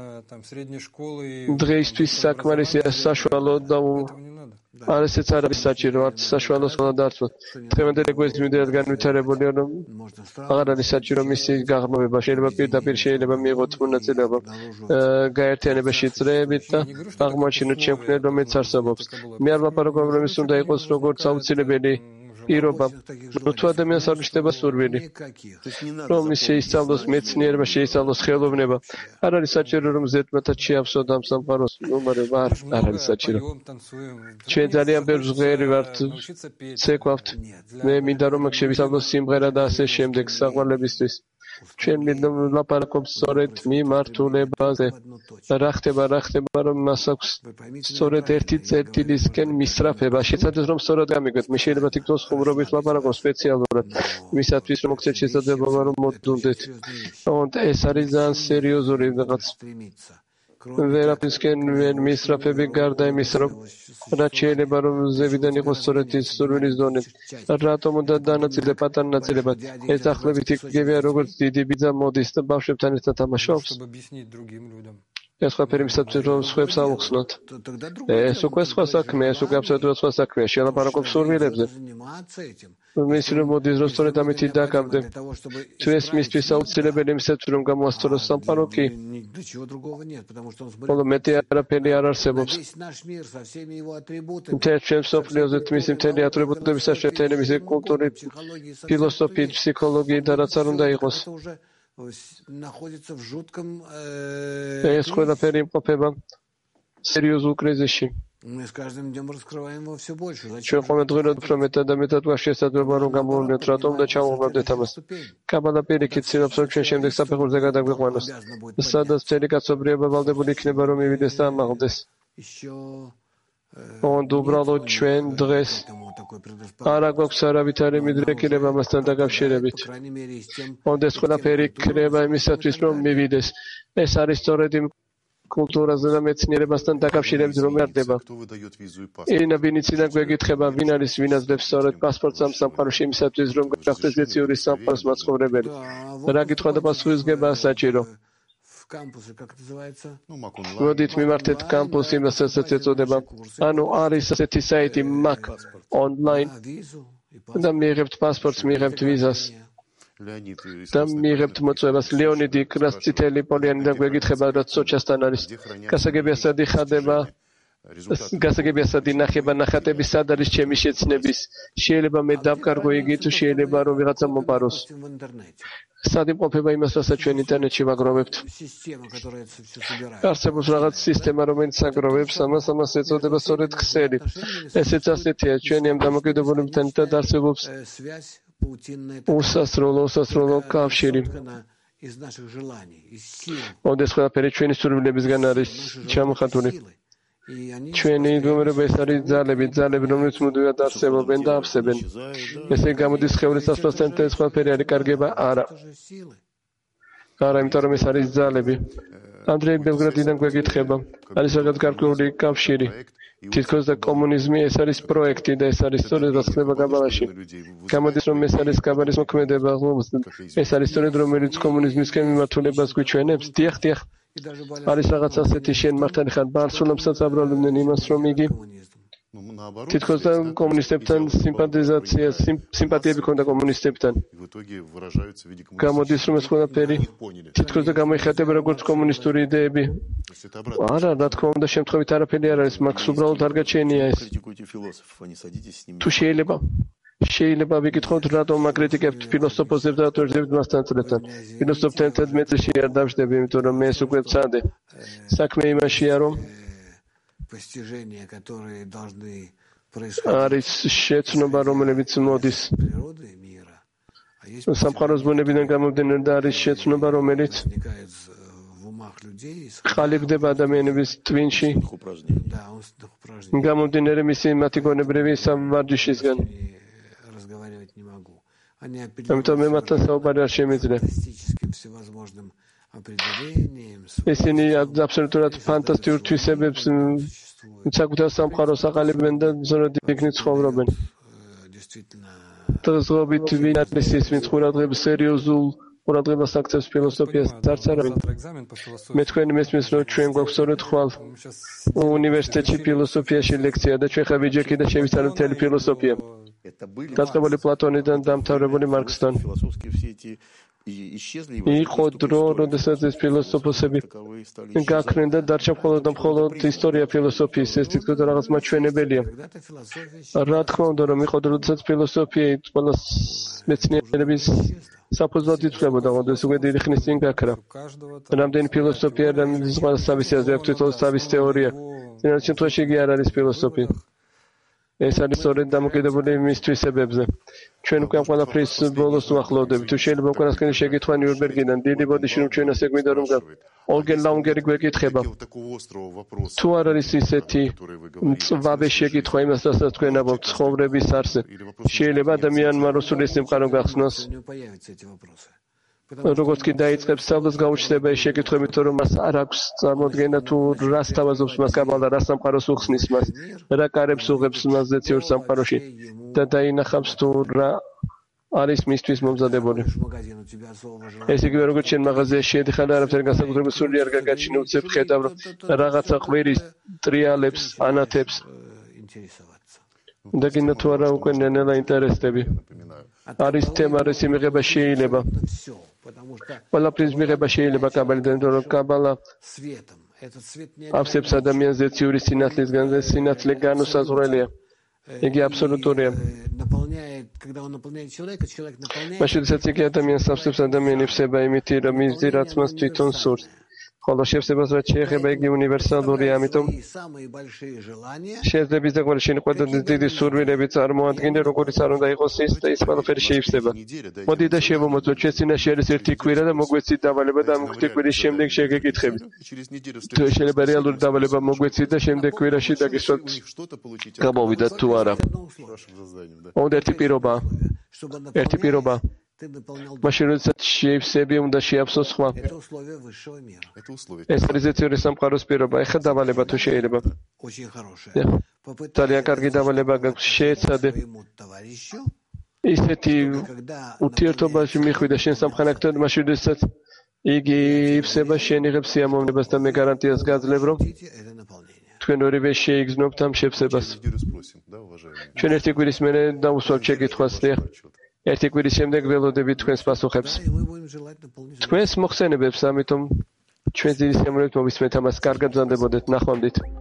დღეისთვის საკმარისია საშუალო და ესეც არ არის საჭირო, არც საშუალო სკოლა დაარწმუნოთ. დღევანდელი ეგვიზმი იმდენად განვითარებულია, რომ აღარ არის საჭირო მისი გაღრმავება. შეიძლება პირდაპირ შეიძლება მიიღოთ მონაწილეობა გაერთიანებაში წრეებით და აღმოაჩინოთ შემქმნელი, რომელიც არსებობს. მე არ ვაპარაკობ, რომ ის უნდა იყოს როგორც აუცილებელი პირობა. თუ ადამიანს არ მიშდება სურვილი, რომ ის შეისწავლოს მეცნიერება, შეისწავლოს ხელოვნება, არ არის საჭირო, რომ ზედმეტად შეავსოთ ამ სამყაროს. მაგრამ არ არის საჭირო. ჩვენ ძალიან ბევრ ჟღერი ვართ, ცეკვავთ. მე მინდა რომ აქ შევისწავლოს სიმღერა და ასე შემდეგ საყვარლებისთვის. ჩვენ მინდა ვლაპარაკობთ სწორედ მიმართულებაზე. რა ხდება, რომ მას აქვს სწორედ ერთი წერტილისკენ მისწრაფება. შეცადეთ რომ სწორად გამიგეთ. მე შეიძლება თითქოს ხუმრობით ვლაპარაკობ სპეციალურად, იმისათვის რომ მოგცეთ შესაძლებლობა რომ მოდუნდეთ. ეს არის ძალიან სერიოზული რაღაც. ვერაფრისკენ ვერ მისწრაფები გარდა იმისა, რომ რაც შეიძლება რომ ზევიდან იყოს სწორედ ის სურვილის დონე. რატომ უნდა დანაწილდე პატარა ნაწილებად? ეს ახლებით იგებია როგორც დიდი ბიძა მოდის და ბავშვებთან ერთად თამაშობს. ეს ყველაფერი მისათვის რომ სხვებს ავუხსნოთ. ეს უკვე სხვა საქმეა, ეს უკვე აბსოლუტურად სხვა საქმეა. შეელაპარაკობს სურვილებზე. მისი რომ მოდის რომ სწორედ ამით დაკავდე. თუ ეს მისთვის აუცილებელი მისათვის რომ გამოასწოროს სამყარო კი ხოლო მეტი არაფერი არ არსებობს. მთელ ჩემს მსოფლიოზე მისი მთელი ატრიბუტების საშუალებით მისი კულტურით, ფილოსოფიით, ფსიქოლოგიით და რაც არ უნდა იყოს. ეს ყველაფერი იმყოფება სერიოზულ კრიზისში. ჩვენ ყოველდღიურად უფრო მეტად და მეტად გვაქვს შესაძლებლობა რომ გამოვივლინოთ რატომ და ჩავუყურებდეთ ამას. კაბალა პირიქით ცდილობს რომ ჩვენ შემდეგ საფეხურზე გადაგვიყვანოს. სადაც მთელი კაცობრიობა ვალდებული იქნება რომ მივიდეს და ამაღლდეს. ოღონდ უბრალოდ ჩვენ დღეს არ გვაქვს არავითარი მიდრეკილება მასთან დაკავშირებით. ოღონდ ეს ყველაფერი იქნება იმისათვის რომ მივიდეს. ეს არის სწორედ იმ კულტურაზე და მეცნიერებასთან დაკავშირებით რომ მერდება. ინა ვინიციდან გვეკითხება ვინ არის ვინ აძლევს სწორედ პასპორტს ამ სამყაროში იმისათვის რომ გახდეს ეციური სამყაროს მაცხოვრებელი. რა კითხვა და პასუხისგება საჭირო. მოდით მიმართეთ კამპუსი, რასაც ეწოდება. ანუ არის ასეთი საიტი MAC online და მიიღებთ პასპორტს, მიიღებთ ვიზას და მიიღებთ მოწვევას. ლეონიდი კრასწითელი პოლიანიდან გვეკითხება რაც სოჩასთან არის. გასაგებია სად იხადება? გასაგებია სად ინახება ნახატები, სად არის ჩემი შეცნების? შეიძლება მე დავკარგო იგი თუ შეიძლება რომ ვიღაცა მოპაროს? სად იმყოფება იმას, რასაც ჩვენ ინტერნეტში ვაგროვებთ? არსებობს რაღაც სისტემა, რომელიც აგროვებს ამას ეწოდება სწორედ ქსელი. ესეც ასეთია, ჩვენი ამ დამოკიდებულებებთან ერთად არსებობს უსასრულო კავშირი. ოდეს ყველაფერი ჩვენი სურვილებისგან არის ჩამოხატული. ჩვენი მდგომარეობა ეს არის ძალები, რომლებიც მუდმივად არსებობენ და ავსებენ. ესე გამოდის სხეულის ასპასთან ეს ყველაფერი არის კარგება? არა, იმიტომ რომ ეს არის ძალები. ანდრეი ბელგრადიდან გვეკითხება, არის რაღაც გარკვეული კავშირი. თითქოს და კომუნიზმი ეს არის პროექტი და ეს არის სწორედ რაც ხდება კაბალაში. გამოდის რომ ეს არის კაბალის მოქმედება, ეს არის სწორედ რომელიც კომუნიზმისკენ მიმართულებას გვიჩვენებს. დიახ. არის რაღაც ასეთი შენ მართალი ხარ, ბარსულობსაც აბრალებდნენ იმას, რომ იგი თითქოს და კომუნისტებთან სიმპათიები ქონდა კომუნისტებთან. გამოდის რომ ეს ყველაფერი თითქოს და გამოიხატება როგორც კომუნისტური იდეები. არა, რა თქმა უნდა, შემთხვევით არაფერი არ არის, მაგს უბრალოდ არ გაჩენია ეს. თუ შეიძლება ვიკითხოთ, რატომ აკრიტიკებთ ფილოსოფოსებს და ავტორებს მასთან წლებთან. ფილოსოფთან ერთად მეწეში არ დავждები, იმიტომ რომ მე ეს უკვე ვცადე. საქმე იმაშია, რომ არის შეცნობა, რომელიც მოდის სამყაროს ბუნებიდან გამომდინარე და არის შეცნობა, რომელიც ხალიფდება ადამიანების ტვინში გამომდინარე მათი გონებრივი სამვარჯიშისგან. ამიტომ მე მათთან საუბარი არ შემიძლია. ისინი აბსოლუტურად ფანტასტიკურ თვისებებს საკუთარ სამყაროს აყალიბებენ და ზოგადად იქნით ცხოვრობენ. დღესდღეობით ვინ არის ის, ვინც ყურადღებას სერიოზულ ყურადღებას აქცევს ფილოსოფიას? არც არავინ. მე თქვენი მესმის რომ ჩვენ გვაქვს სწორედ ხვალ უნივერსიტეტში ფილოსოფიაში ლექცია და ჩვენ ხა ვიჯექი და შევიცანოთ მთელი ფილოსოფია. დაწყებული პლატონიდან დამთავრებული მარქსთან. იყო დრო, როდესაც ეს ფილოსოფოსები გაქრნენ და დარჩა მხოლოდ ისტორია ფილოსოფიის, ეს თითქოს რაღაც მაჩვენებელია. რა თქმა უნდა, რომ იყო დრო, როდესაც ფილოსოფია ყველა მეცნიერების საფუძვლად ითვლებოდა, ეს უკვე დიდი ხნის წინ გაქრა. რამდენი ფილოსოფია, რამდენი ყველა თავისი აზრი აქვს, თვითონ თავისი თეორია. წინა შემთხვევაში იგი არ არის ფილოსოფია. ეს არის სწორედ დამოკიდებული მის თვისებებზე. ჩვენ უკვე ამ ყველაფრის ბოლოს ვახლოვდებით. თუ შეიძლება უკანასკნელი შეკითხვა ნიურნბერგიდან, დიდი ბოდიში რომ ჩვენ ასე გვინდა რომ ოლგენ ლაუნგერი გვეკითხება. თუ არ არის ისეთი მწვავე შეკითხვა იმას, რასაც თქვენ ამბობთ ცხოვრების არსზე, შეიძლება ადამიანმა რუსული სიმყარო გახსნას. როგორც კი დაიწყებს სწავლას, გაუჩნდება ეს შეკითხვები, რომ მას არ აქვს წარმოდგენა თუ რას თავაზობს მას კაბალა, რა სამყაროს უხსნის მას, რა კარებს უღებს მას ზეციურ სამყაროში და დაინახავს თუ რა არის მისთვის მომზადებული. ეს იგივე როგორც შენ მაღაზიაში შედიხარ და არაფერი განსაკუთრებული სული არ გაგაჩინე, უცებ ხედავ რომ რაღაცა ყვირის ტრიალებს, ანათებს და გინდა თუ არა უკვე ნელა ინტერესები. არის თემა, რის მიღება შეიძლება. ყველაფრის მიღება შეიძლება კაბალიდან, რომ კაბალა აფსებს ადამიანს ზეციური სინათლისგან, სინათლე განუსაზღვრელია. იგი აბსოლუტურია. მაშინ როდესაც იგი ადამიანს აფსებს, ადამიანი ხდება იმითი, რომ ის რაც მას თვითონ სურს. ხოლო შევსებას რაც შეეხება იგი უნივერსალურია, ამიტომ შეძლების და ყოველ შენი ყველა დიდი სურვილები წარმოადგენენ, როგორც არ უნდა იყოს ის და ის ყველაფერი შეივსება. მოდი და შევამოწმოთ, ჩვენ წინაშე არის ერთი კვირა და მოგვეცით დავალება და ამ კვირის შემდეგ შეგეკითხებით. თუ შეიძლება რეალური დავალება მოგვეცით და შემდეგ კვირაში დაგისვათ გამოვიდათ თუ არა. უნდა ერთი პირობა. მაშინ როდესაც შეივსები, უნდა შეაფსოს სხვა. ეს არის ზეციური სამყაროს პირობა. ეხლა დავალება თუ შეიძლება. ძალიან კარგი დავალება გაქვს, შეეცადე. ისეთი ურთიერთობაში მიხვიდა შენ სამხანაგთან, მაშინ როდესაც იგი იფსება, შენ იღებ სიამოვნებას და მე გარანტიას გაძლევ, რომ თქვენ ორივე შეიგრძნობთ ამ შევსებას. ჩვენ ერთი კვირის მერე დავუსვამთ შეკითხვას. ერთი კვირის შემდეგ ველოდებით თქვენს პასუხებს. თქვენს მოხსენებებს, ამიტომ ჩვენ ძირის სიამოვნებით მოვისმენთ ამას. კარგად ბრძანდებოდეთ. ნახვამდით.